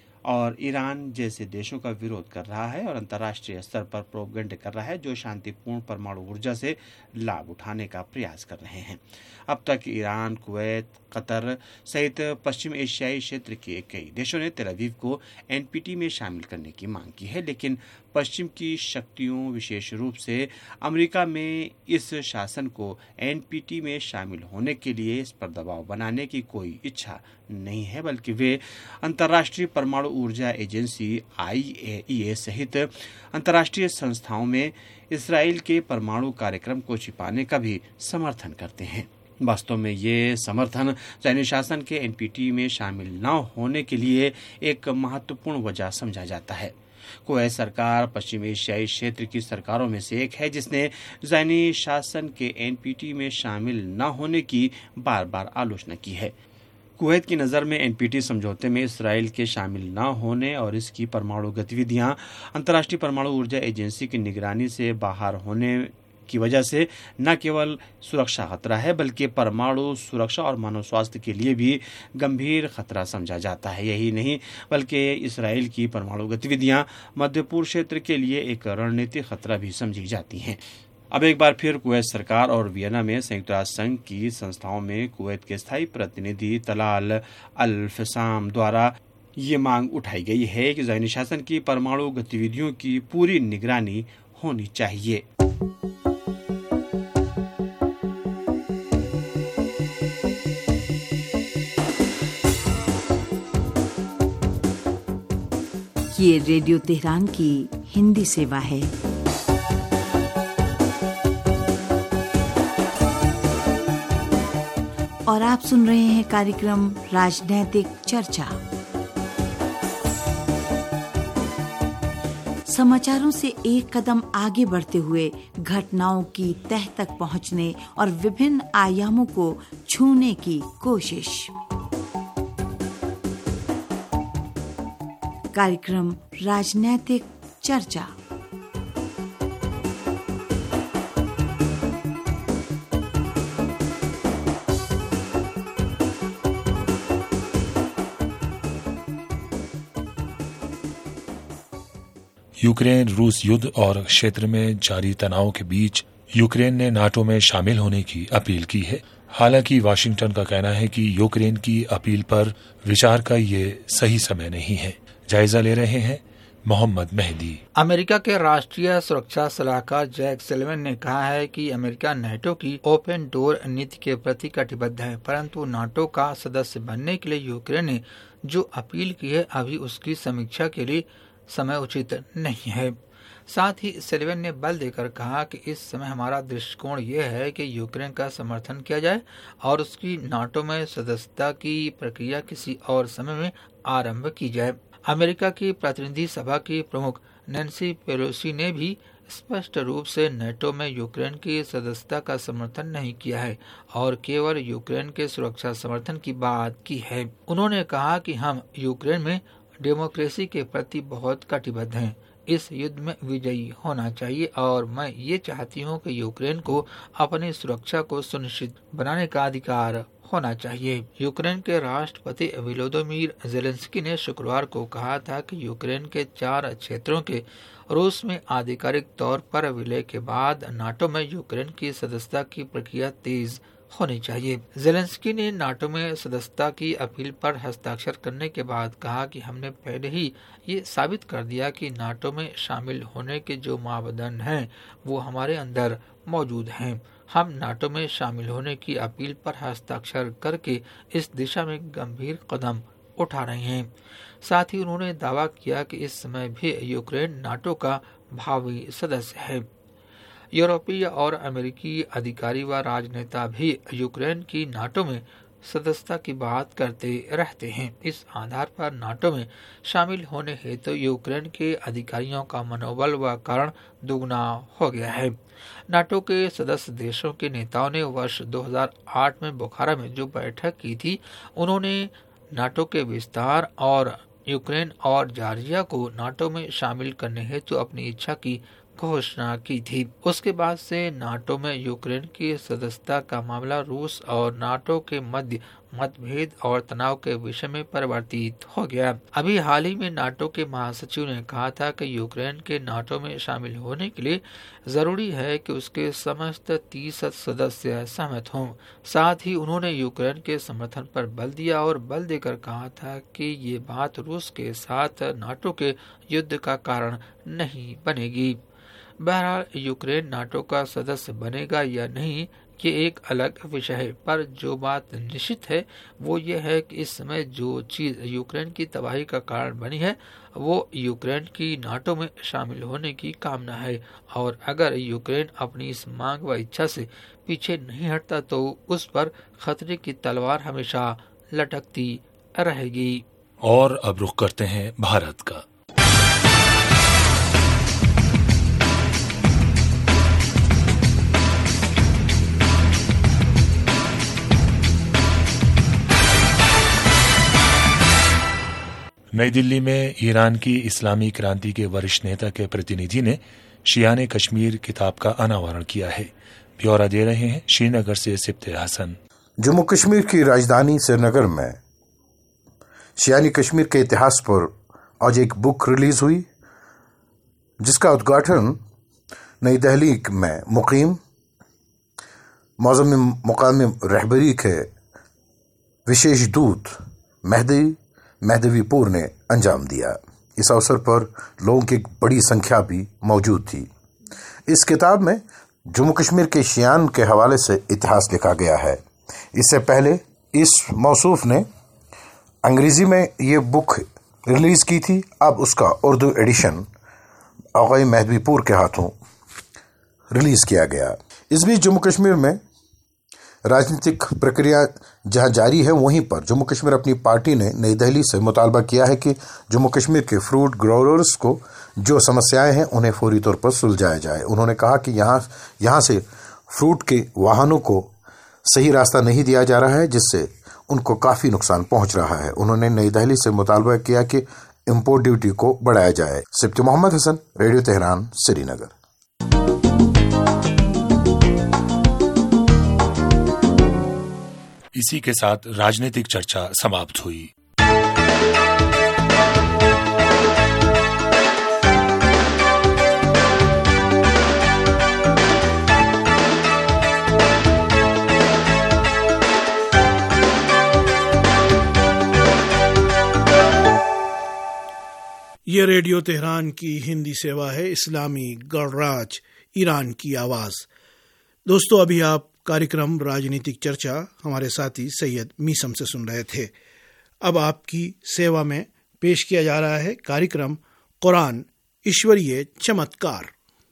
और ईरान जैसे देशों का विरोध कर रहा है और अंतर्राष्ट्रीय स्तर पर प्रोपगेंडा कर रहा है जो शांतिपूर्ण परमाणु ऊर्जा से लाभ उठाने का प्रयास कर रहे हैं। अब तक ईरान, कुवैत, कतर सहित पश्चिम एशियाई क्षेत्र के कई देशों ने तेल अवीव को एनपीटी में शामिल करने की मांग की है, लेकिन पश्चिम की शक्तियों, विशेष रूप से अमेरिका में इस शासन को एनपीटी में शामिल होने के लिए इस पर दबाव बनाने की कोई इच्छा नहीं है, बल्कि वे अंतर्राष्ट्रीय परमाणु ऊर्जा एजेंसी आई ए ई ए सहित अंतर्राष्ट्रीय संस्थाओं में इसराइल के परमाणु कार्यक्रम को छिपाने का भी समर्थन करते हैं। वास्तव में ये समर्थन ज़ायोनी शासन के एनपीटी में शामिल न होने के लिए एक महत्वपूर्ण वजह समझा जाता है। कुवैत सरकार पश्चिम एशियाई क्षेत्र की सरकारों में से एक है जिसने ज़ायोनी शासन के एनपीटी में शामिल न होने की बार बार आलोचना की है। कुवैत की नज़र में एनपीटी समझौते में इसराइल के शामिल न होने और इसकी परमाणु गतिविधियां अंतर्राष्ट्रीय परमाणु ऊर्जा एजेंसी की निगरानी से बाहर होने की वजह से न केवल सुरक्षा खतरा है बल्कि परमाणु सुरक्षा और मानव स्वास्थ्य के लिए भी गंभीर खतरा समझा जाता है। यही नहीं बल्कि इसराइल की परमाणु गतिविधियां मध्य पूर्व क्षेत्र के लिए एक रणनीतिक खतरा भी समझी जाती हैं। अब एक बार फिर कुवैत सरकार और वियना में संयुक्त राष्ट्र संघ की संस्थाओं में कुवैत के स्थायी प्रतिनिधि तलाल अल फसाम द्वारा ये मांग उठाई गई है कि ज़ायनी शासन की परमाणु गतिविधियों की पूरी निगरानी होनी चाहिए। ये रेडियो तेहरान की हिंदी सेवा है। और आप सुन रहे हैं कार्यक्रम राजनैतिक चर्चा। समाचारों से एक कदम आगे बढ़ते हुए घटनाओं की तह तक पहुंचने और विभिन्न आयामों को छूने की कोशिश। कार्यक्रम राजनैतिक चर्चा। यूक्रेन रूस युद्ध और क्षेत्र में जारी तनाव के बीच यूक्रेन ने नाटो में शामिल होने की अपील की है। हालांकि वाशिंगटन का कहना है कि यूक्रेन की अपील पर विचार का ये सही समय नहीं है। जायजा ले रहे हैं मोहम्मद मेहदी। अमेरिका के राष्ट्रीय सुरक्षा सलाहकार जैक सलिवन ने कहा है कि अमेरिका नाटो की ओपन डोर नीति के प्रति कटिबद्ध है, परंतु नाटो का सदस्य बनने के लिए यूक्रेन ने जो अपील की है अभी उसकी समीक्षा के लिए समय उचित नहीं है। साथ ही सलिवन ने बल देकर कहा कि इस समय हमारा दृष्टिकोण यह है कि यूक्रेन का समर्थन किया जाए और उसकी नाटो में सदस्यता की प्रक्रिया किसी और समय में आरंभ की जाए। अमेरिका की प्रतिनिधि सभा की प्रमुख नैन्सी पेलोसी ने भी स्पष्ट रूप से नाटो में यूक्रेन की सदस्यता का समर्थन नहीं किया है और केवल यूक्रेन के सुरक्षा समर्थन की बात की है। उन्होंने कहा कि हम यूक्रेन में डेमोक्रेसी के प्रति बहुत कटिबद्ध हैं। इस युद्ध में विजयी होना चाहिए और मैं ये चाहती हूँ कि यूक्रेन को अपनी सुरक्षा को सुनिश्चित बनाने का अधिकार होना चाहिए। यूक्रेन के राष्ट्रपति वोलोदिमीर ज़ेलेंस्की ने शुक्रवार को कहा था कि यूक्रेन के चार क्षेत्रों के रूस में आधिकारिक तौर पर विलय के बाद नाटो में यूक्रेन की सदस्यता की प्रक्रिया तेज होनी चाहिए। ज़ेलेंस्की ने नाटो में सदस्यता की अपील पर हस्ताक्षर करने के बाद कहा कि हमने पहले ही ये साबित कर दिया कि नाटो में शामिल होने के जो मापदंड हैं वो हमारे अंदर मौजूद हैं। हम नाटो में शामिल होने की अपील पर हस्ताक्षर करके इस दिशा में गंभीर कदम उठा रहे हैं। साथ ही उन्होंने दावा किया कि इस समय भी यूक्रेन नाटो का भावी सदस्य है। यूरोपीय और अमेरिकी अधिकारी व राजनेता भी यूक्रेन की नाटो में सदस्यता की बात करते रहते हैं। इस आधार पर नाटो में शामिल होने हेतु तो यूक्रेन के अधिकारियों का मनोबल व कारण दुगना हो गया है। नाटो के सदस्य देशों के नेताओं ने वर्ष दो हज़ार आठ में बुखारा में जो बैठक की थी, उन्होंने नाटो के विस्तार और यूक्रेन और जॉर्जिया को नाटो में शामिल करने हेतु अपनी इच्छा की घोषणा की थी। उसके बाद से नाटो में यूक्रेन की सदस्यता का मामला रूस और नाटो के मध्य मतभेद और तनाव के विषय में परिवर्तित हो गया। अभी हाल ही में नाटो के महासचिव ने कहा था कि यूक्रेन के नाटो में शामिल होने के लिए जरूरी है कि उसके समस्त तीस सदस्य सहमत हों। साथ ही उन्होंने यूक्रेन के समर्थन पर बल दिया और बल देकर कहा था कि ये बात रूस के साथ नाटो के युद्ध का कारण नहीं बनेगी। बहरहाल यूक्रेन नाटो का सदस्य बनेगा या नहीं ये एक अलग विषय है, पर जो बात निश्चित है वो ये है कि इस समय जो चीज यूक्रेन की तबाही का कारण बनी है वो यूक्रेन की नाटो में शामिल होने की कामना है और अगर यूक्रेन अपनी इस मांग व इच्छा से पीछे नहीं हटता तो उस पर खतरे की तलवार हमेशा लटकती रहेगी। और अब रुख करते हैं भारत का। नई दिल्ली में ईरान की इस्लामी क्रांति के वरिष्ठ नेता के प्रतिनिधि ने शियाने कश्मीर किताब का अनावरण किया है। ब्यौरा दे रहे हैं श्रीनगर से सिप्ते हसन। जम्मू कश्मीर की राजधानी श्रीनगर में शियानी कश्मीर के इतिहास पर आज एक बुक रिलीज हुई, जिसका उद्घाटन नई दिल्ली में मुकीम मौज़ूम मुकामी रहबरी के विशेष दूत मेहदी मेहदवीपुर ने अंजाम दिया। इस अवसर पर लोगों की एक बड़ी संख्या भी मौजूद थी। इस किताब में जम्मू कश्मीर के शियान के हवाले से इतिहास लिखा गया है। इससे पहले इस मौसूफ ने अंग्रेजी में ये बुक रिलीज की थी। अब उसका उर्दू एडिशन आग़ाई मेहदवीपुर के हाथों रिलीज किया गया। इस बीच जम्मू कश्मीर में राजनीतिक प्रक्रिया जहां जारी है, वहीं पर जम्मू कश्मीर अपनी पार्टी ने नई दिल्ली से मुतालबा किया है कि जम्मू कश्मीर के फ्रूट ग्रोअर्स को जो समस्याएं हैं उन्हें फौरी तौर पर सुलझाया जाए। उन्होंने कहा कि यहाँ यहाँ से फ्रूट के वाहनों को सही रास्ता नहीं दिया जा रहा है, जिससे उनको काफ़ी नुकसान पहुंच रहा है। उन्होंने नई दिल्ली से मुतालबा किया कि इम्पोर्ट ड्यूटी को बढ़ाया जाए। Sipti Mohammad Hasan, radio Tehran, Srinagar. इसी के साथ राजनीतिक चर्चा समाप्त हुई। ये रेडियो तेहरान की हिंदी सेवा है, इस्लामी गणराज ईरान की आवाज। दोस्तों, अभी आप कार्यक्रम राजनीतिक चर्चा हमारे साथी सैयद मीसम से सुन रहे थे। अब आपकी सेवा में पेश किया जा रहा है कार्यक्रम कुरान ईश्वरीय चमत्कार।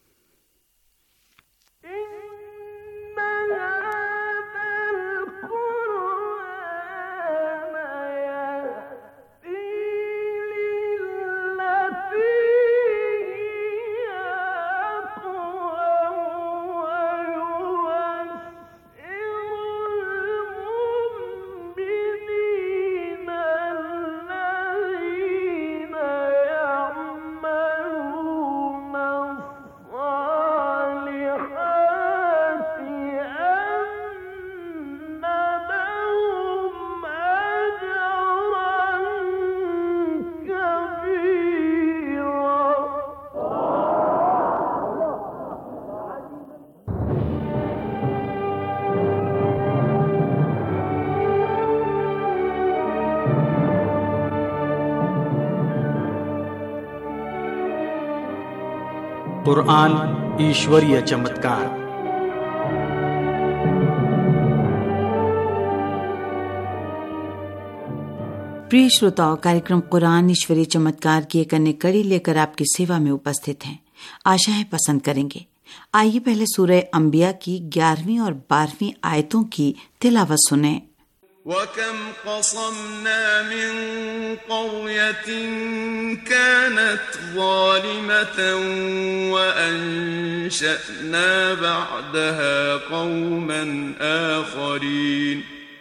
कुरान ईश्वरीय चमत्कार। प्रिय श्रोताओं, कार्यक्रम कुरान ईश्वरीय चमत्कार की एक अन्य कड़ी लेकर आपकी सेवा में उपस्थित हैं। आशा है पसंद करेंगे। आइए पहले सूरह अंबिया की ग्यारहवीं और बारहवीं आयतों की तिलावत सुने। وَكَمْ قَصَمْنَا مِنْ قَرْيَةٍ كَانَتْ ظَالِمَةً وَأَنشَأْنَا بَعْدَهَا قَوْمًا آخَرِينَ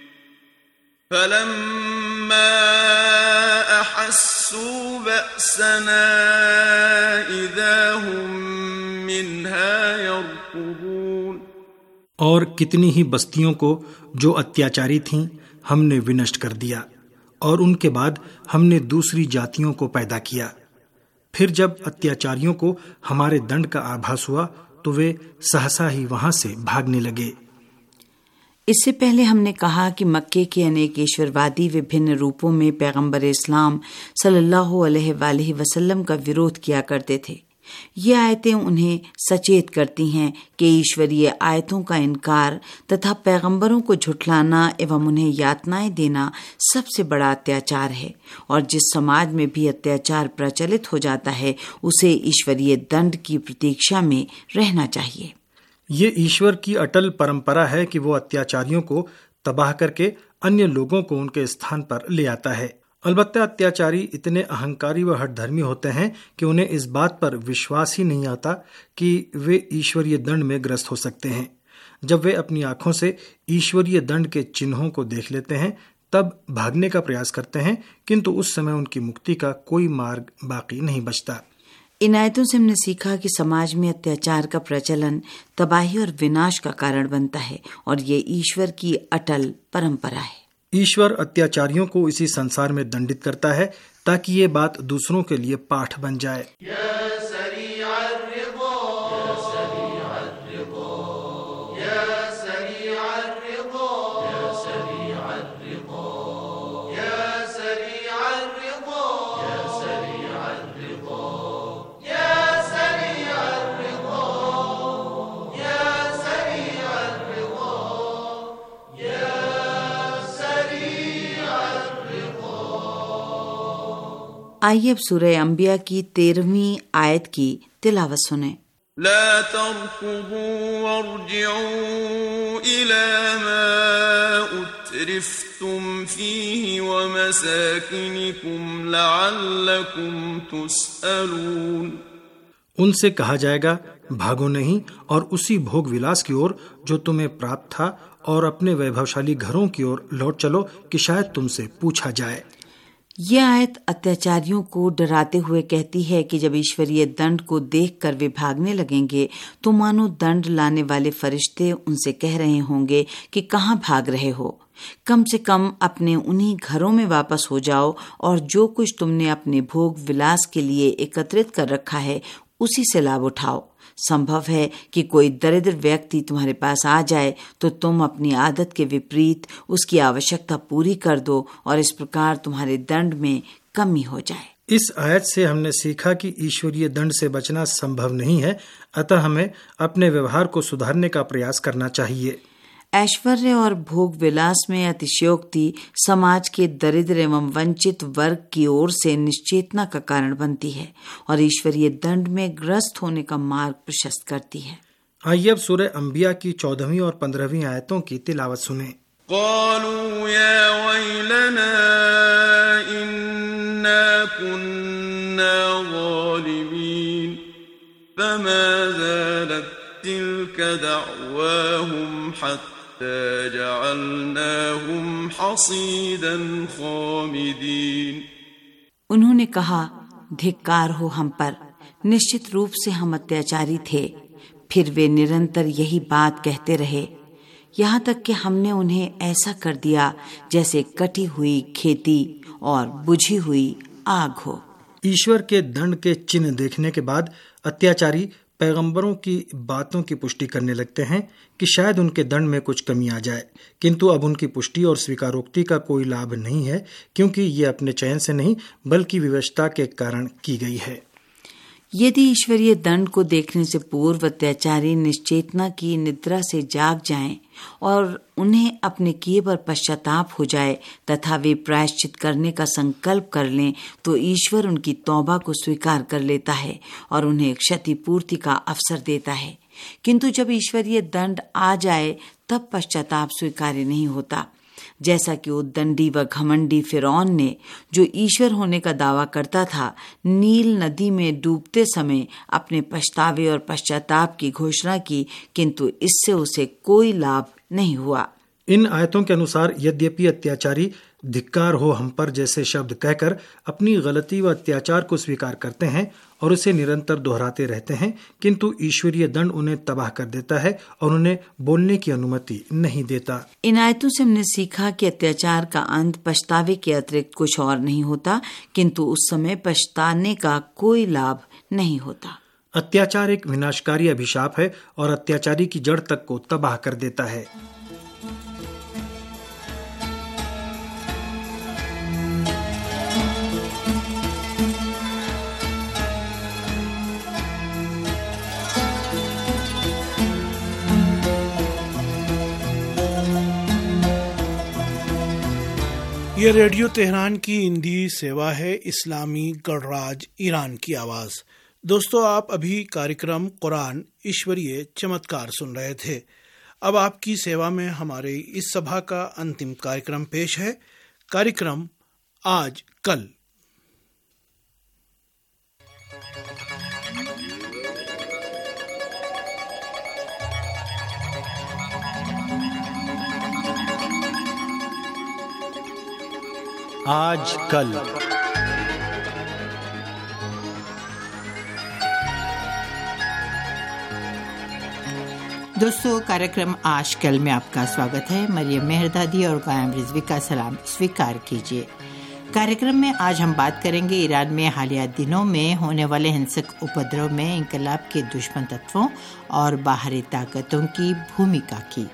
فَلَمَّا أَحَسُّوا بَأْسَنَا إِذَا هُمْ مِنْهَا يَرْكُضُونَ। और कितनी ही बस्तियों को जो अत्याचारी थीं हमने विनष्ट कर दिया, और उनके बाद हमने दूसरी जातियों को पैदा किया। फिर जब अत्याचारियों को हमारे दंड का आभास हुआ तो वे सहसा ही वहां से भागने लगे। इससे पहले हमने कहा कि मक्के के अनेक ईश्वरवादी विभिन्न रूपों में पैगंबर इस्लाम सल्लल्लाहु अलैहि वसल्लम का विरोध किया करते थे। ये आयतें उन्हें सचेत करती हैं कि ईश्वरीय आयतों का इनकार तथा पैगंबरों को झुठलाना एवं उन्हें यातनाएं देना सबसे बड़ा अत्याचार है, और जिस समाज में भी अत्याचार प्रचलित हो जाता है उसे ईश्वरीय दंड की प्रतीक्षा में रहना चाहिए। ये ईश्वर की अटल परंपरा है कि वो अत्याचारियों को तबाह करके अन्य लोगों को उनके स्थान पर ले आता है। अलबत्ता अत्याचारी इतने अहंकारी व हठधर्मी होते हैं कि उन्हें इस बात पर विश्वास ही नहीं आता कि वे ईश्वरीय दंड में ग्रस्त हो सकते हैं। जब वे अपनी आंखों से ईश्वरीय दंड के चिन्हों को देख लेते हैं तब भागने का प्रयास करते हैं, किंतु उस समय उनकी मुक्ति का कोई मार्ग बाकी नहीं बचता। इन आयतों से हमने सीखा कि समाज में अत्याचार का प्रचलन तबाही और विनाश का कारण बनता है और ये ईश्वर की अटल परंपरा है। ईश्वर अत्याचारियों को इसी संसार में दंडित करता है ताकि ये बात दूसरों के लिए पाठ बन जाए। आइए अब सूरह अंबिया की तेरहवीं आयत की तिलावत सुने। ला तरकुबू वरजिऊ इला मा उत्रिफ्तुम फीहि व मसाकिनिकुम लअल्लकुम तुसअलून। उनसे कहा जाएगा, भागो नहीं और उसी भोग विलास की ओर जो तुम्हें प्राप्त था और अपने वैभवशाली घरों की ओर लौट चलो कि शायद तुमसे पूछा जाए। यह आयत अत्याचारियों को डराते हुए कहती है कि जब ईश्वरीय दंड को देखकर वे भागने लगेंगे तो मानो दंड लाने वाले फरिश्ते उनसे कह रहे होंगे कि कहाँ भाग रहे हो, कम से कम अपने उन्हीं घरों में वापस हो जाओ और जो कुछ तुमने अपने भोग विलास के लिए एकत्रित कर रखा है उसी से लाभ उठाओ। संभव है कि कोई दरिद्र व्यक्ति तुम्हारे पास आ जाए तो तुम अपनी आदत के विपरीत उसकी आवश्यकता पूरी कर दो और इस प्रकार तुम्हारे दंड में कमी हो जाए। इस आयत से हमने सीखा कि ईश्वरीय दंड से बचना संभव नहीं है, अतः हमें अपने व्यवहार को सुधारने का प्रयास करना चाहिए। ऐश्वर्य और भोग विलास में अतिशयोक्ति समाज के दरिद्र एवं वंचित वर्ग की ओर से निश्चेतना का कारण बनती है और ईश्वरीय दंड में ग्रस्त होने का मार्ग प्रशस्त करती है। आइए अब सूरह अंबिया की चौदहवीं और पंद्रहवीं आयतों की तिलावत सुने। क़ालू या वैलना इन्ना कुन्ना ज़ालिमीन फमा ज़ालत तिल्का दअवाहुम हत्ता जअलनाहुम हसीदन खामिदीन। उन्होंने कहा, धिक्कार हो हम पर, निश्चित रूप से हम अत्याचारी थे। फिर वे निरंतर यही बात कहते रहे, यहाँ तक कि हमने उन्हें ऐसा कर दिया जैसे कटी हुई खेती और बुझी हुई आग हो। ईश्वर के दंड के चिन्ह देखने के बाद अत्याचारी पैगंबरों की बातों की पुष्टि करने लगते हैं कि शायद उनके दंड में कुछ कमी आ जाए, किंतु अब उनकी पुष्टि और स्वीकारोक्ति का कोई लाभ नहीं है क्योंकि ये अपने चयन से नहीं बल्कि विवशता के कारण की गई है। यदि ईश्वरीय दंड को देखने से पूर्व अत्याचारी निश्चेतना की निद्रा से जाग जाएं और उन्हें अपने किए पर पश्चाताप हो जाए तथा वे प्रायश्चित करने का संकल्प कर लें तो ईश्वर उनकी तौबा को स्वीकार कर लेता है और उन्हें क्षतिपूर्ति का अवसर देता है। किंतु जब ईश्वरीय दंड आ जाए तब पश्चाताप स्वीकार्य नहीं होता, जैसा कि उद्दंडी व घमंडी फिरौन ने, जो ईश्वर होने का दावा करता था, नील नदी में डूबते समय अपने पछतावे और पश्चाताप की घोषणा की, किंतु इससे उसे कोई लाभ नहीं हुआ। इन आयतों के अनुसार यद्यपि अत्याचारी धिक्कार हो हम पर जैसे शब्द कहकर अपनी गलती व अत्याचार को स्वीकार करते हैं और उसे निरंतर दोहराते रहते हैं, किंतु ईश्वरीय दंड उन्हें तबाह कर देता है और उन्हें बोलने की अनुमति नहीं देता। इन आयतों से हमने सीखा कि अत्याचार का अंत पछतावे के अतिरिक्त कुछ और नहीं होता, किंतु उस समय पछताने का कोई लाभ नहीं होता। अत्याचार एक विनाशकारी अभिशाप है और अत्याचारी की जड़ तक को तबाह कर देता है। ये रेडियो तेहरान की हिंदी सेवा है, इस्लामी गणराज ईरान की आवाज। दोस्तों, आप अभी कार्यक्रम कुरान ईश्वरीय चमत्कार सुन रहे थे। अब आपकी सेवा में हमारे इस सभा का अंतिम कार्यक्रम पेश है, कार्यक्रम आज कल। आज कल। दोस्तों, कार्यक्रम आज कल में आपका स्वागत है। मरियम मेहरदादी और कायम रिजवी का सलाम स्वीकार कीजिए। कार्यक्रम में आज हम बात करेंगे ईरान में हालिया दिनों में होने वाले हिंसक उपद्रव में इंकलाब के दुश्मन तत्वों और बाहरी ताकतों की भूमिका की।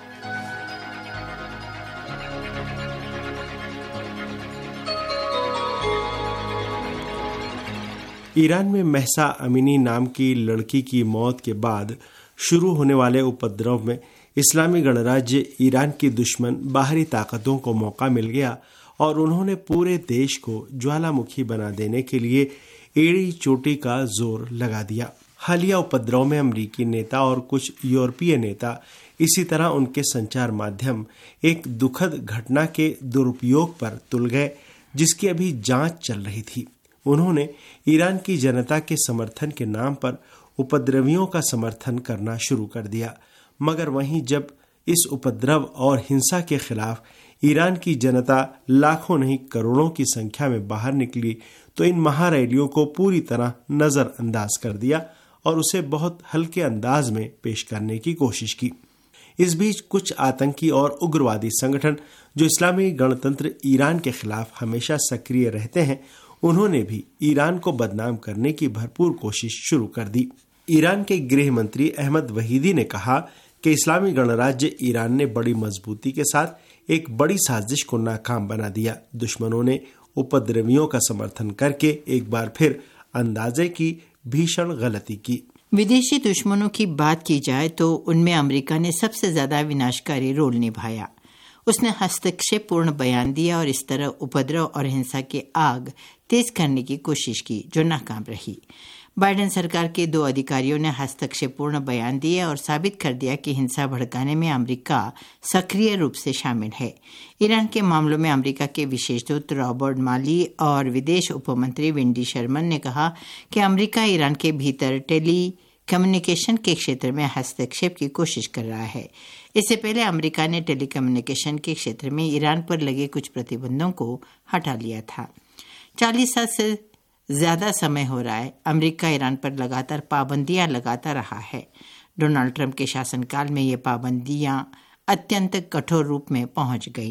ईरान में महसा अमीनी नाम की लड़की की मौत के बाद शुरू होने वाले उपद्रव में इस्लामी गणराज्य ईरान की दुश्मन बाहरी ताकतों को मौका मिल गया और उन्होंने पूरे देश को ज्वालामुखी बना देने के लिए एड़ी चोटी का जोर लगा दिया। हालिया उपद्रव में अमरीकी नेता और कुछ यूरोपीय नेता, इसी तरह उनके संचार माध्यम एक दुखद घटना के दुरुपयोग पर तुल गए जिसकी अभी जांच चल रही थी। उन्होंने ईरान की जनता के समर्थन के नाम पर उपद्रवियों का समर्थन करना शुरू कर दिया, मगर वहीं जब इस उपद्रव और हिंसा के खिलाफ ईरान की जनता लाखों नहीं करोड़ों की संख्या में बाहर निकली तो इन महारैलियों को पूरी तरह नजरअंदाज कर दिया और उसे बहुत हल्के अंदाज में पेश करने की कोशिश की। इस बीच कुछ आतंकी और उग्रवादी संगठन जो इस्लामी गणतंत्र ईरान के खिलाफ हमेशा सक्रिय रहते हैं, उन्होंने भी ईरान को बदनाम करने की भरपूर कोशिश शुरू कर दी। ईरान के गृह मंत्री अहमद वहीदी ने कहा कि इस्लामी गणराज्य ईरान ने बड़ी मजबूती के साथ एक बड़ी साजिश को नाकाम बना दिया। दुश्मनों ने उपद्रवियों का समर्थन करके एक बार फिर अंदाजे की भीषण गलती की। विदेशी दुश्मनों की बात की जाए तो उनमें अमेरिका ने सबसे ज्यादा विनाशकारी रोल निभाया। उसने हस्तक्षेप पूर्ण बयान दिया और इस तरह उपद्रव और हिंसा की आग तेज करने की कोशिश की जो नाकाम रही। बाइडेन सरकार के दो अधिकारियों ने हस्तक्षेप पूर्ण बयान दिए और साबित कर दिया कि हिंसा भड़काने में अमेरिका सक्रिय रूप से शामिल है। ईरान के मामलों में अमेरिका के विशेष दूत रॉबर्ट माली और विदेश उपमंत्री विंडी शर्मन ने कहा कि अमेरिका ईरान के भीतर टेली कम्युनिकेशन के क्षेत्र में हस्तक्षेप की कोशिश कर रहा है। इससे पहले अमेरिका ने टेलीकम्युनिकेशन के क्षेत्र में ईरान पर लगे कुछ प्रतिबंधों को हटा लिया था। चालीस साल से ज्यादा समय हो रहा है अमेरिका ईरान पर लगातार पाबंदियां लगाता रहा है। डोनाल्ड ट्रंप के शासनकाल में ये पाबंदियां अत्यंत कठोर रूप में पहुंच गईं।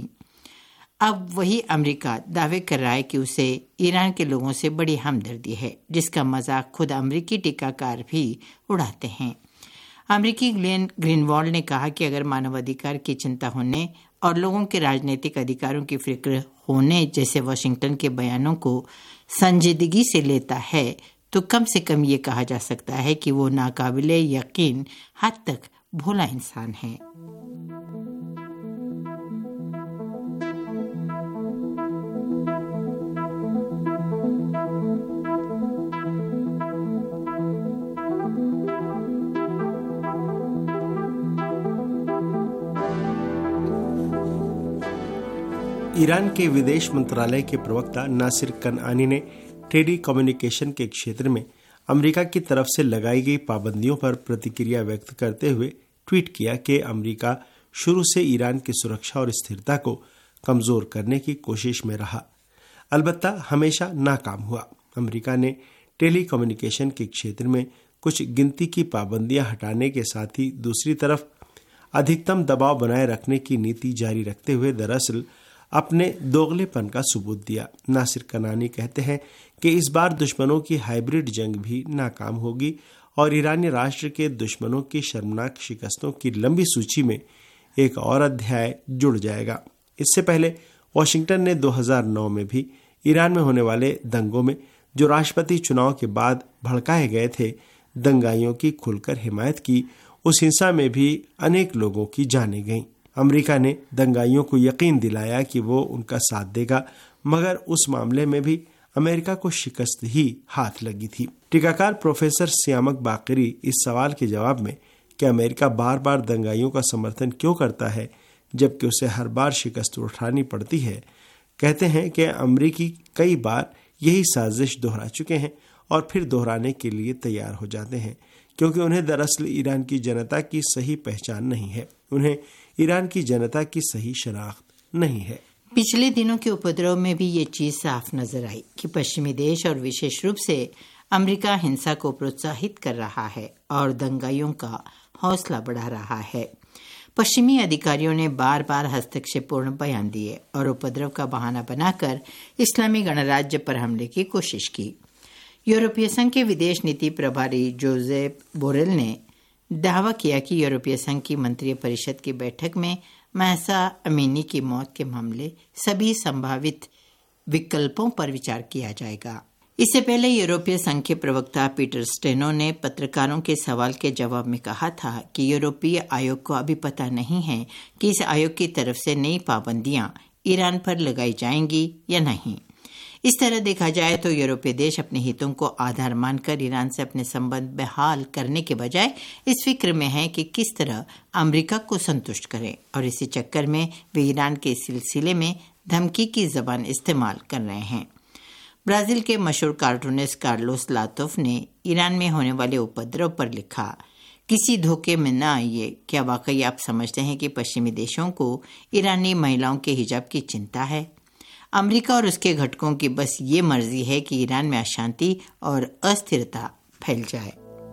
अब वही अमेरिका दावे कर रहा है कि उसे ईरान के लोगों से बड़ी हमदर्दी है, जिसका मजाक खुद अमेरिकी टीकाकार भी उड़ाते हैं। अमेरिकी ग्लेन ग्रीनवॉल्ड ने कहा कि अगर मानवाधिकार की चिंता होने और लोगों के राजनीतिक अधिकारों की फिक्र होने जैसे वाशिंगटन के बयानों को संजीदगी से लेता है तो कम से कम ये कहा जा सकता है कि वो नाकाबिले यकीन हद तक भोला इंसान है। ईरान के विदेश मंत्रालय के प्रवक्ता नासिर कनआनी ने टेली कम्युनिकेशन के क्षेत्र में अमेरिका की तरफ से लगाई गई पाबंदियों पर प्रतिक्रिया व्यक्त करते हुए ट्वीट किया कि अमेरिका शुरू से ईरान की सुरक्षा और स्थिरता को कमजोर करने की कोशिश में रहा, अलबत्ता हमेशा नाकाम हुआ। अमेरिका ने टेली कम्युनिकेशन के क्षेत्र में कुछ गिनती की पाबंदियां हटाने के साथ ही दूसरी तरफ अधिकतम दबाव बनाए रखने की नीति जारी रखते हुए दरअसल अपने दोगलेपन का सबूत दिया। नासिर कनानी कहते हैं कि इस बार दुश्मनों की हाइब्रिड जंग भी नाकाम होगी और ईरानी राष्ट्र के दुश्मनों की शर्मनाक शिकस्तों की लंबी सूची में एक और अध्याय जुड़ जाएगा। इससे पहले वाशिंगटन ने दो हज़ार नौ में भी ईरान में होने वाले दंगों में जो राष्ट्रपति चुनाव के बाद भड़काए गए थे, दंगाइयों की खुलकर हिमायत की। उस हिंसा में भी अनेक लोगों की जानें गईं। अमेरिका ने दंगाइयों को यकीन दिलाया कि वो उनका साथ देगा, मगर उस मामले में भी अमेरिका को शिकस्त ही हाथ लगी थी। टीकाकार प्रोफेसर सियामक बाकरी इस सवाल के जवाब में कि अमेरिका बार बार दंगाइयों का समर्थन क्यों करता है जबकि उसे हर बार शिकस्त उठानी पड़ती है, कहते हैं कि अमेरिकी कई बार यही साजिश दोहरा चुके हैं और फिर दोहराने के लिए तैयार हो जाते हैं, क्योंकि उन्हें दरअसल ईरान की जनता की सही पहचान नहीं है, उन्हें ईरान की जनता की सही शनाख्त नहीं है। पिछले दिनों के उपद्रव में भी ये चीज साफ नजर आई कि पश्चिमी देश और विशेष रूप से अमेरिका हिंसा को प्रोत्साहित कर रहा है और दंगाइयों का हौसला बढ़ा रहा है। पश्चिमी अधिकारियों ने बार बार हस्तक्षेपपूर्ण बयान दिए और उपद्रव का बहाना बनाकर इस्लामी गणराज्य पर हमले की कोशिश की। यूरोपीय संघ के विदेश नीति प्रभारी जोसेप बोरेल ने दावा किया कि यूरोपीय संघ की मंत्रिय परिषद की बैठक में महसा अमीनी की मौत के मामले सभी संभावित विकल्पों पर विचार किया जाएगा। इससे पहले यूरोपीय संघ के प्रवक्ता पीटर स्टेनो ने पत्रकारों के सवाल के जवाब में कहा था कि यूरोपीय आयोग को अभी पता नहीं है कि इस आयोग की तरफ से नई पाबंदियां ईरान पर लगाई जाएंगी या नहीं। इस तरह देखा जाए तो यूरोपीय देश अपने हितों को आधार मानकर ईरान से अपने संबंध बहाल करने के बजाय इस फिक्र में है कि किस तरह अमेरिका को संतुष्ट करें, और इसी चक्कर में वे ईरान के सिलसिले में धमकी की जबान इस्तेमाल कर रहे हैं। ब्राजील के मशहूर कार्टूनिस्ट कार्लोस लातोफ ने ईरान में होने वाले उपद्रव पर लिखा, किसी धोखे में न आइए। क्या वाकई आप समझते हैं कि पश्चिमी देशों को ईरानी महिलाओं के हिजाब की चिंता है? अमेरिका और उसके घटकों की बस ये मर्जी है कि ईरान में अशांति और अस्थिरता फैल जाए।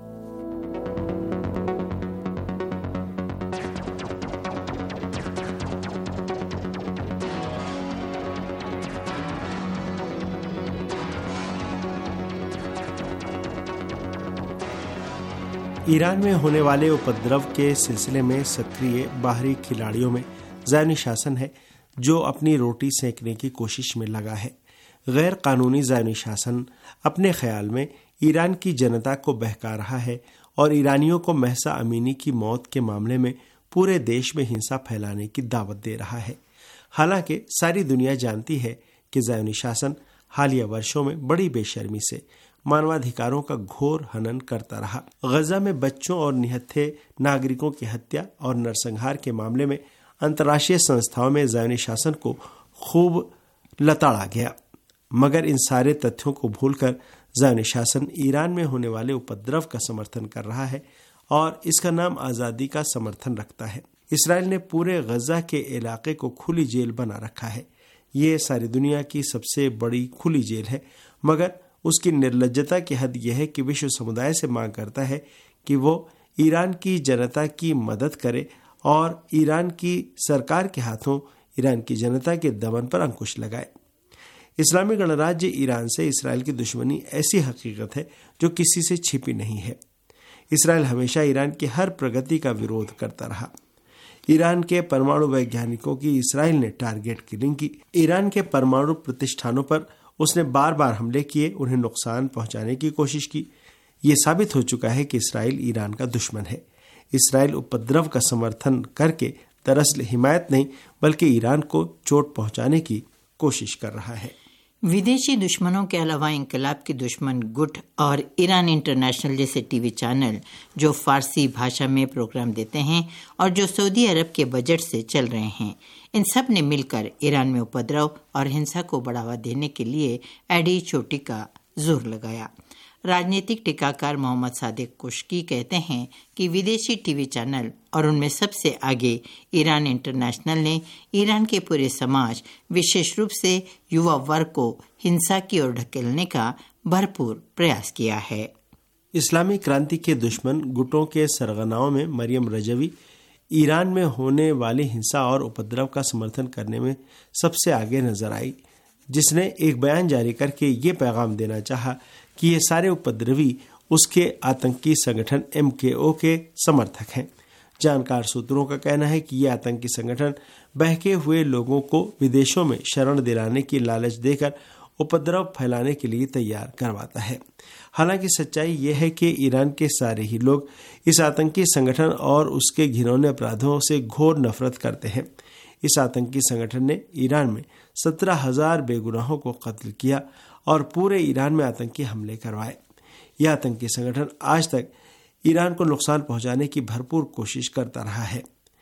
ईरान में होने वाले उपद्रव के सिलसिले में सक्रिय बाहरी खिलाड़ियों में ज़ायनी शासन है, जो अपनी रोटी सेंकने की कोशिश में लगा है। गैर कानूनी ज़ायनी शासन अपने ख्याल में ईरान की जनता को बहका रहा है और ईरानियों को महसा अमीनी की मौत के मामले में पूरे देश में हिंसा फैलाने की दावत दे रहा है। हालांकि सारी दुनिया जानती है कि ज़ायनी शासन हालिया वर्षों में बड़ी बेशर्मी से मानवाधिकारों का घोर हनन करता रहा। गजा में बच्चों और निहत्थे नागरिकों की हत्या और नरसंहार के मामले में अंतर्राष्ट्रीय संस्थाओं में ज़ायनी शासन को खूब लताड़ा गया, मगर इन सारे तथ्यों को भूलकर ज़ायनी शासन ईरान में होने वाले उपद्रव का समर्थन कर रहा है और इसका नाम आज़ादी का समर्थन रखता है। इसराइल ने पूरे गजा के इलाके को खुली जेल बना रखा है। ये सारी दुनिया की सबसे बड़ी खुली जेल है, मगर उसकी निर्लज्जता की हद यह है कि विश्व समुदाय से मांग करता है कि वो ईरान की जनता की मदद करे और ईरान की सरकार के हाथों ईरान की जनता के दमन पर अंकुश लगाए। इस्लामी गणराज्य ईरान से इसराइल की दुश्मनी ऐसी हकीकत है जो किसी से छिपी नहीं है। इसराइल हमेशा ईरान की हर प्रगति का विरोध करता रहा। ईरान के परमाणु वैज्ञानिकों की इसराइल ने टारगेट किलिंग की। ईरान के परमाणु प्रतिष्ठानों पर उसने बार बार हमले किए, उन्हें नुकसान पहुंचाने की कोशिश की। ये साबित हो चुका है कि इसराइल ईरान का दुश्मन है। इसराइल उपद्रव का समर्थन करके दरअसल हिमायत नहीं बल्कि ईरान को चोट पहुंचाने की कोशिश कर रहा है। विदेशी दुश्मनों के अलावा इंकलाब के दुश्मन गुट और ईरान इंटरनेशनल जैसे टीवी चैनल जो फारसी भाषा में प्रोग्राम देते हैं और जो सऊदी अरब के बजट से चल रहे हैं, इन सब ने मिलकर ईरान में उपद्रव और हिंसा को बढ़ावा देने के लिए एडी चोटी का जोर लगाया। राजनीतिक टीकाकार मोहम्मद सादिक कुश्की कहते हैं कि विदेशी टीवी चैनल और उनमें सबसे आगे ईरान इंटरनेशनल ने ईरान के पूरे समाज, विशेष रूप से युवा वर्ग को हिंसा की ओर ढकेलने का भरपूर प्रयास किया है। इस्लामी क्रांति के दुश्मन गुटों के सरगनाओं में मरियम रजवी ईरान में होने वाली हिंसा और उपद्रव का समर्थन करने में सबसे आगे नजर आई, जिसने एक बयान जारी करके ये पैगाम देना चाहा कि ये सारे उपद्रवी उसके आतंकी संगठन एम के ओ के समर्थक हैं। जानकार सूत्रों का कहना है कि ये आतंकी संगठन बहके हुए लोगों को विदेशों में शरण दिलाने की लालच देकर उपद्रव फैलाने के लिए तैयार करवाता है। हालांकि सच्चाई यह है कि ईरान के सारे ही लोग इस आतंकी संगठन और उसके घिनौने अपराधों से घोर नफरत करते हैं। इस आतंकी संगठन ने ईरान में सत्रह हजार बेगुनाहों को कत्ल किया और पूरे ईरान में आतंकी हमले करवाए। यह आतंकी संगठन आज तक ईरान को नुकसान पहुंचाने की भरपूर कोशिश करता रहा है।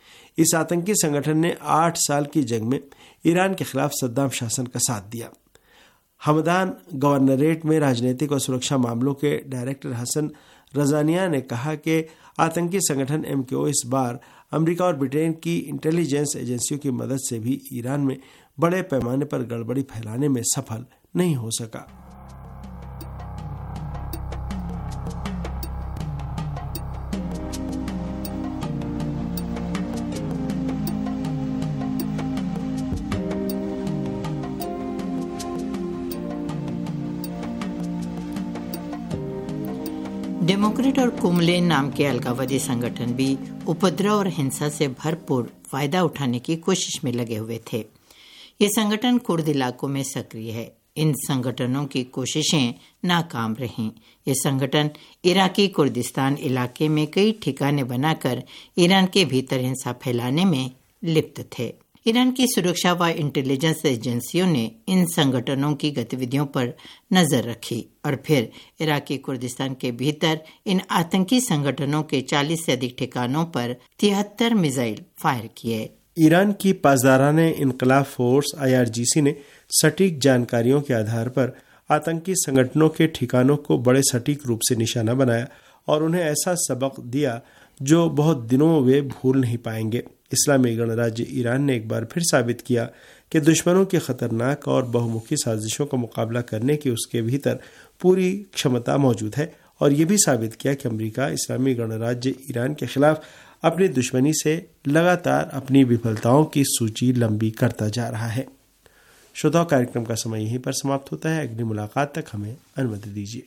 इस आतंकी संगठन ने आठ साल की जंग में ईरान के खिलाफ सद्दाम शासन का साथ दिया। हमदान गवर्नरेट में राजनीतिक और सुरक्षा मामलों के डायरेक्टर हसन रजानिया ने कहा कि आतंकी संगठन एम के ओ इस बार अमेरिका और ब्रिटेन की इंटेलिजेंस एजेंसियों की मदद से भी ईरान में बड़े पैमाने पर गड़बड़ी फैलाने में सफल नहीं हो सका। डेमोक्रेट और कुमलेन नाम के अलगाववादी संगठन भी उपद्रव और हिंसा से भरपूर फायदा उठाने की कोशिश में लगे हुए थे। ये संगठन कुर्द इलाकों में सक्रिय है। इन संगठनों की कोशिशें नाकाम रहीं। ये संगठन इराकी कुर्दिस्तान इलाके में कई ठिकाने बनाकर ईरान के भीतर हिंसा फैलाने में लिप्त थे। ईरान की सुरक्षा व इंटेलिजेंस एजेंसियों ने इन संगठनों की गतिविधियों पर नजर रखी और फिर इराकी कुर्दिस्तान के भीतर इन आतंकी संगठनों के चालीस से अधिक ठिकानों पर तिहत्तर मिसाइल फायर किए। ईरान की पासदाराने इनकलाब फोर्स आई आर जी सी ने सटीक जानकारियों के आधार पर आतंकी संगठनों के ठिकानों को बड़े सटीक रूप से निशाना बनाया और उन्हें ऐसा सबक दिया जो बहुत दिनों वे भूल नहीं पाएंगे। इस्लामी गणराज्य ईरान ने एक बार फिर साबित किया कि दुश्मनों की खतरनाक और बहुमुखी साजिशों का मुकाबला करने की उसके भीतर पूरी क्षमता मौजूद है और ये भी साबित किया कि अमेरिका इस्लामी गणराज्य ईरान के खिलाफ अपनी दुश्मनी से लगातार अपनी विफलताओं की सूची लंबी करता जा रहा है। श्रोताओं, कार्यक्रम का समय यहीं पर समाप्त होता है। अगली मुलाकात तक हमें अनुमति दीजिए।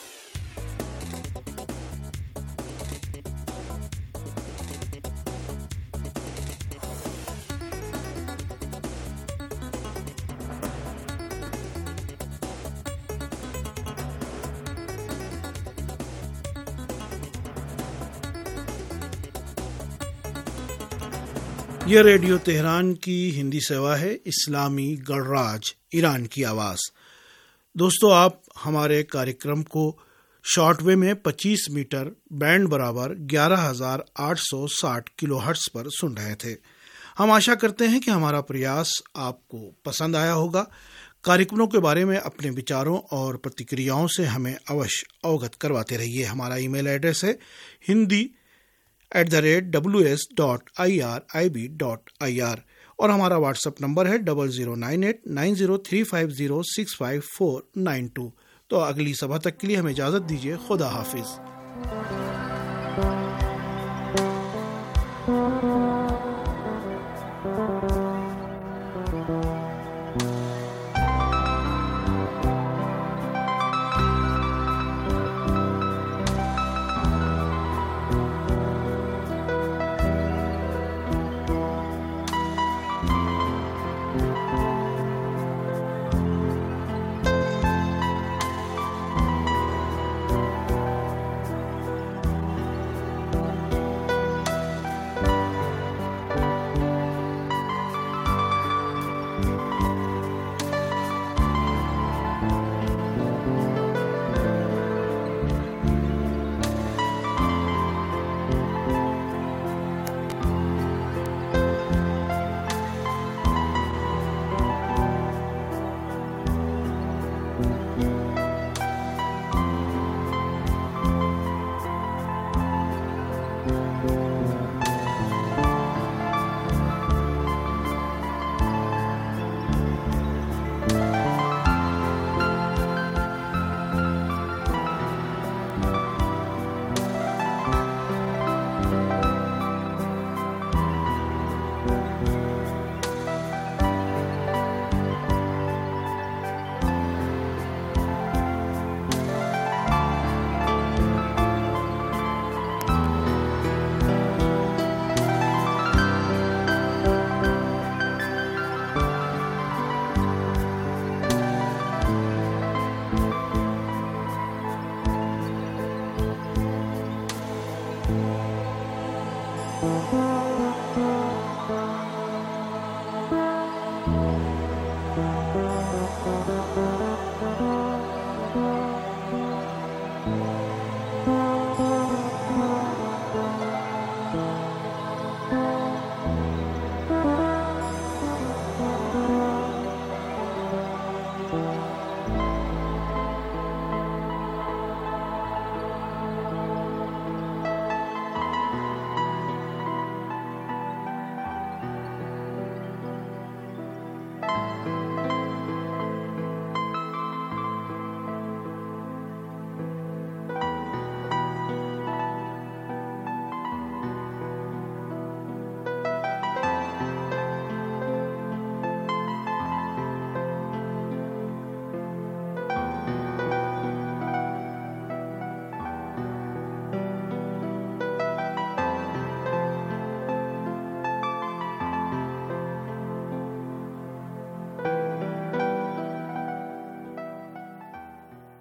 यह रेडियो तेहरान की हिंदी सेवा है, इस्लामी गणराज ईरान की आवाज़। दोस्तों, आप हमारे कार्यक्रम को शॉर्टवेव में पच्चीस मीटर बैंड बराबर ग्यारह हज़ार आठ सौ साठ किलोहर्ट्ज़ पर सुन रहे थे। हम आशा करते हैं कि हमारा प्रयास आपको पसंद आया होगा। कार्यक्रमों के बारे में अपने विचारों और प्रतिक्रियाओं से हमें अवश्य अवगत करवाते रहिए। हमारा ईमेल एड्रेस है Hindi at the rate W S dot I R I B dot I R और हमारा व्हाट्सएप नंबर है double zero nine eight nine zero three five zero six five four nine two. तो अगली सभा तक के लिए हमें इजाज़त दीजिए। खुदा हाफिज।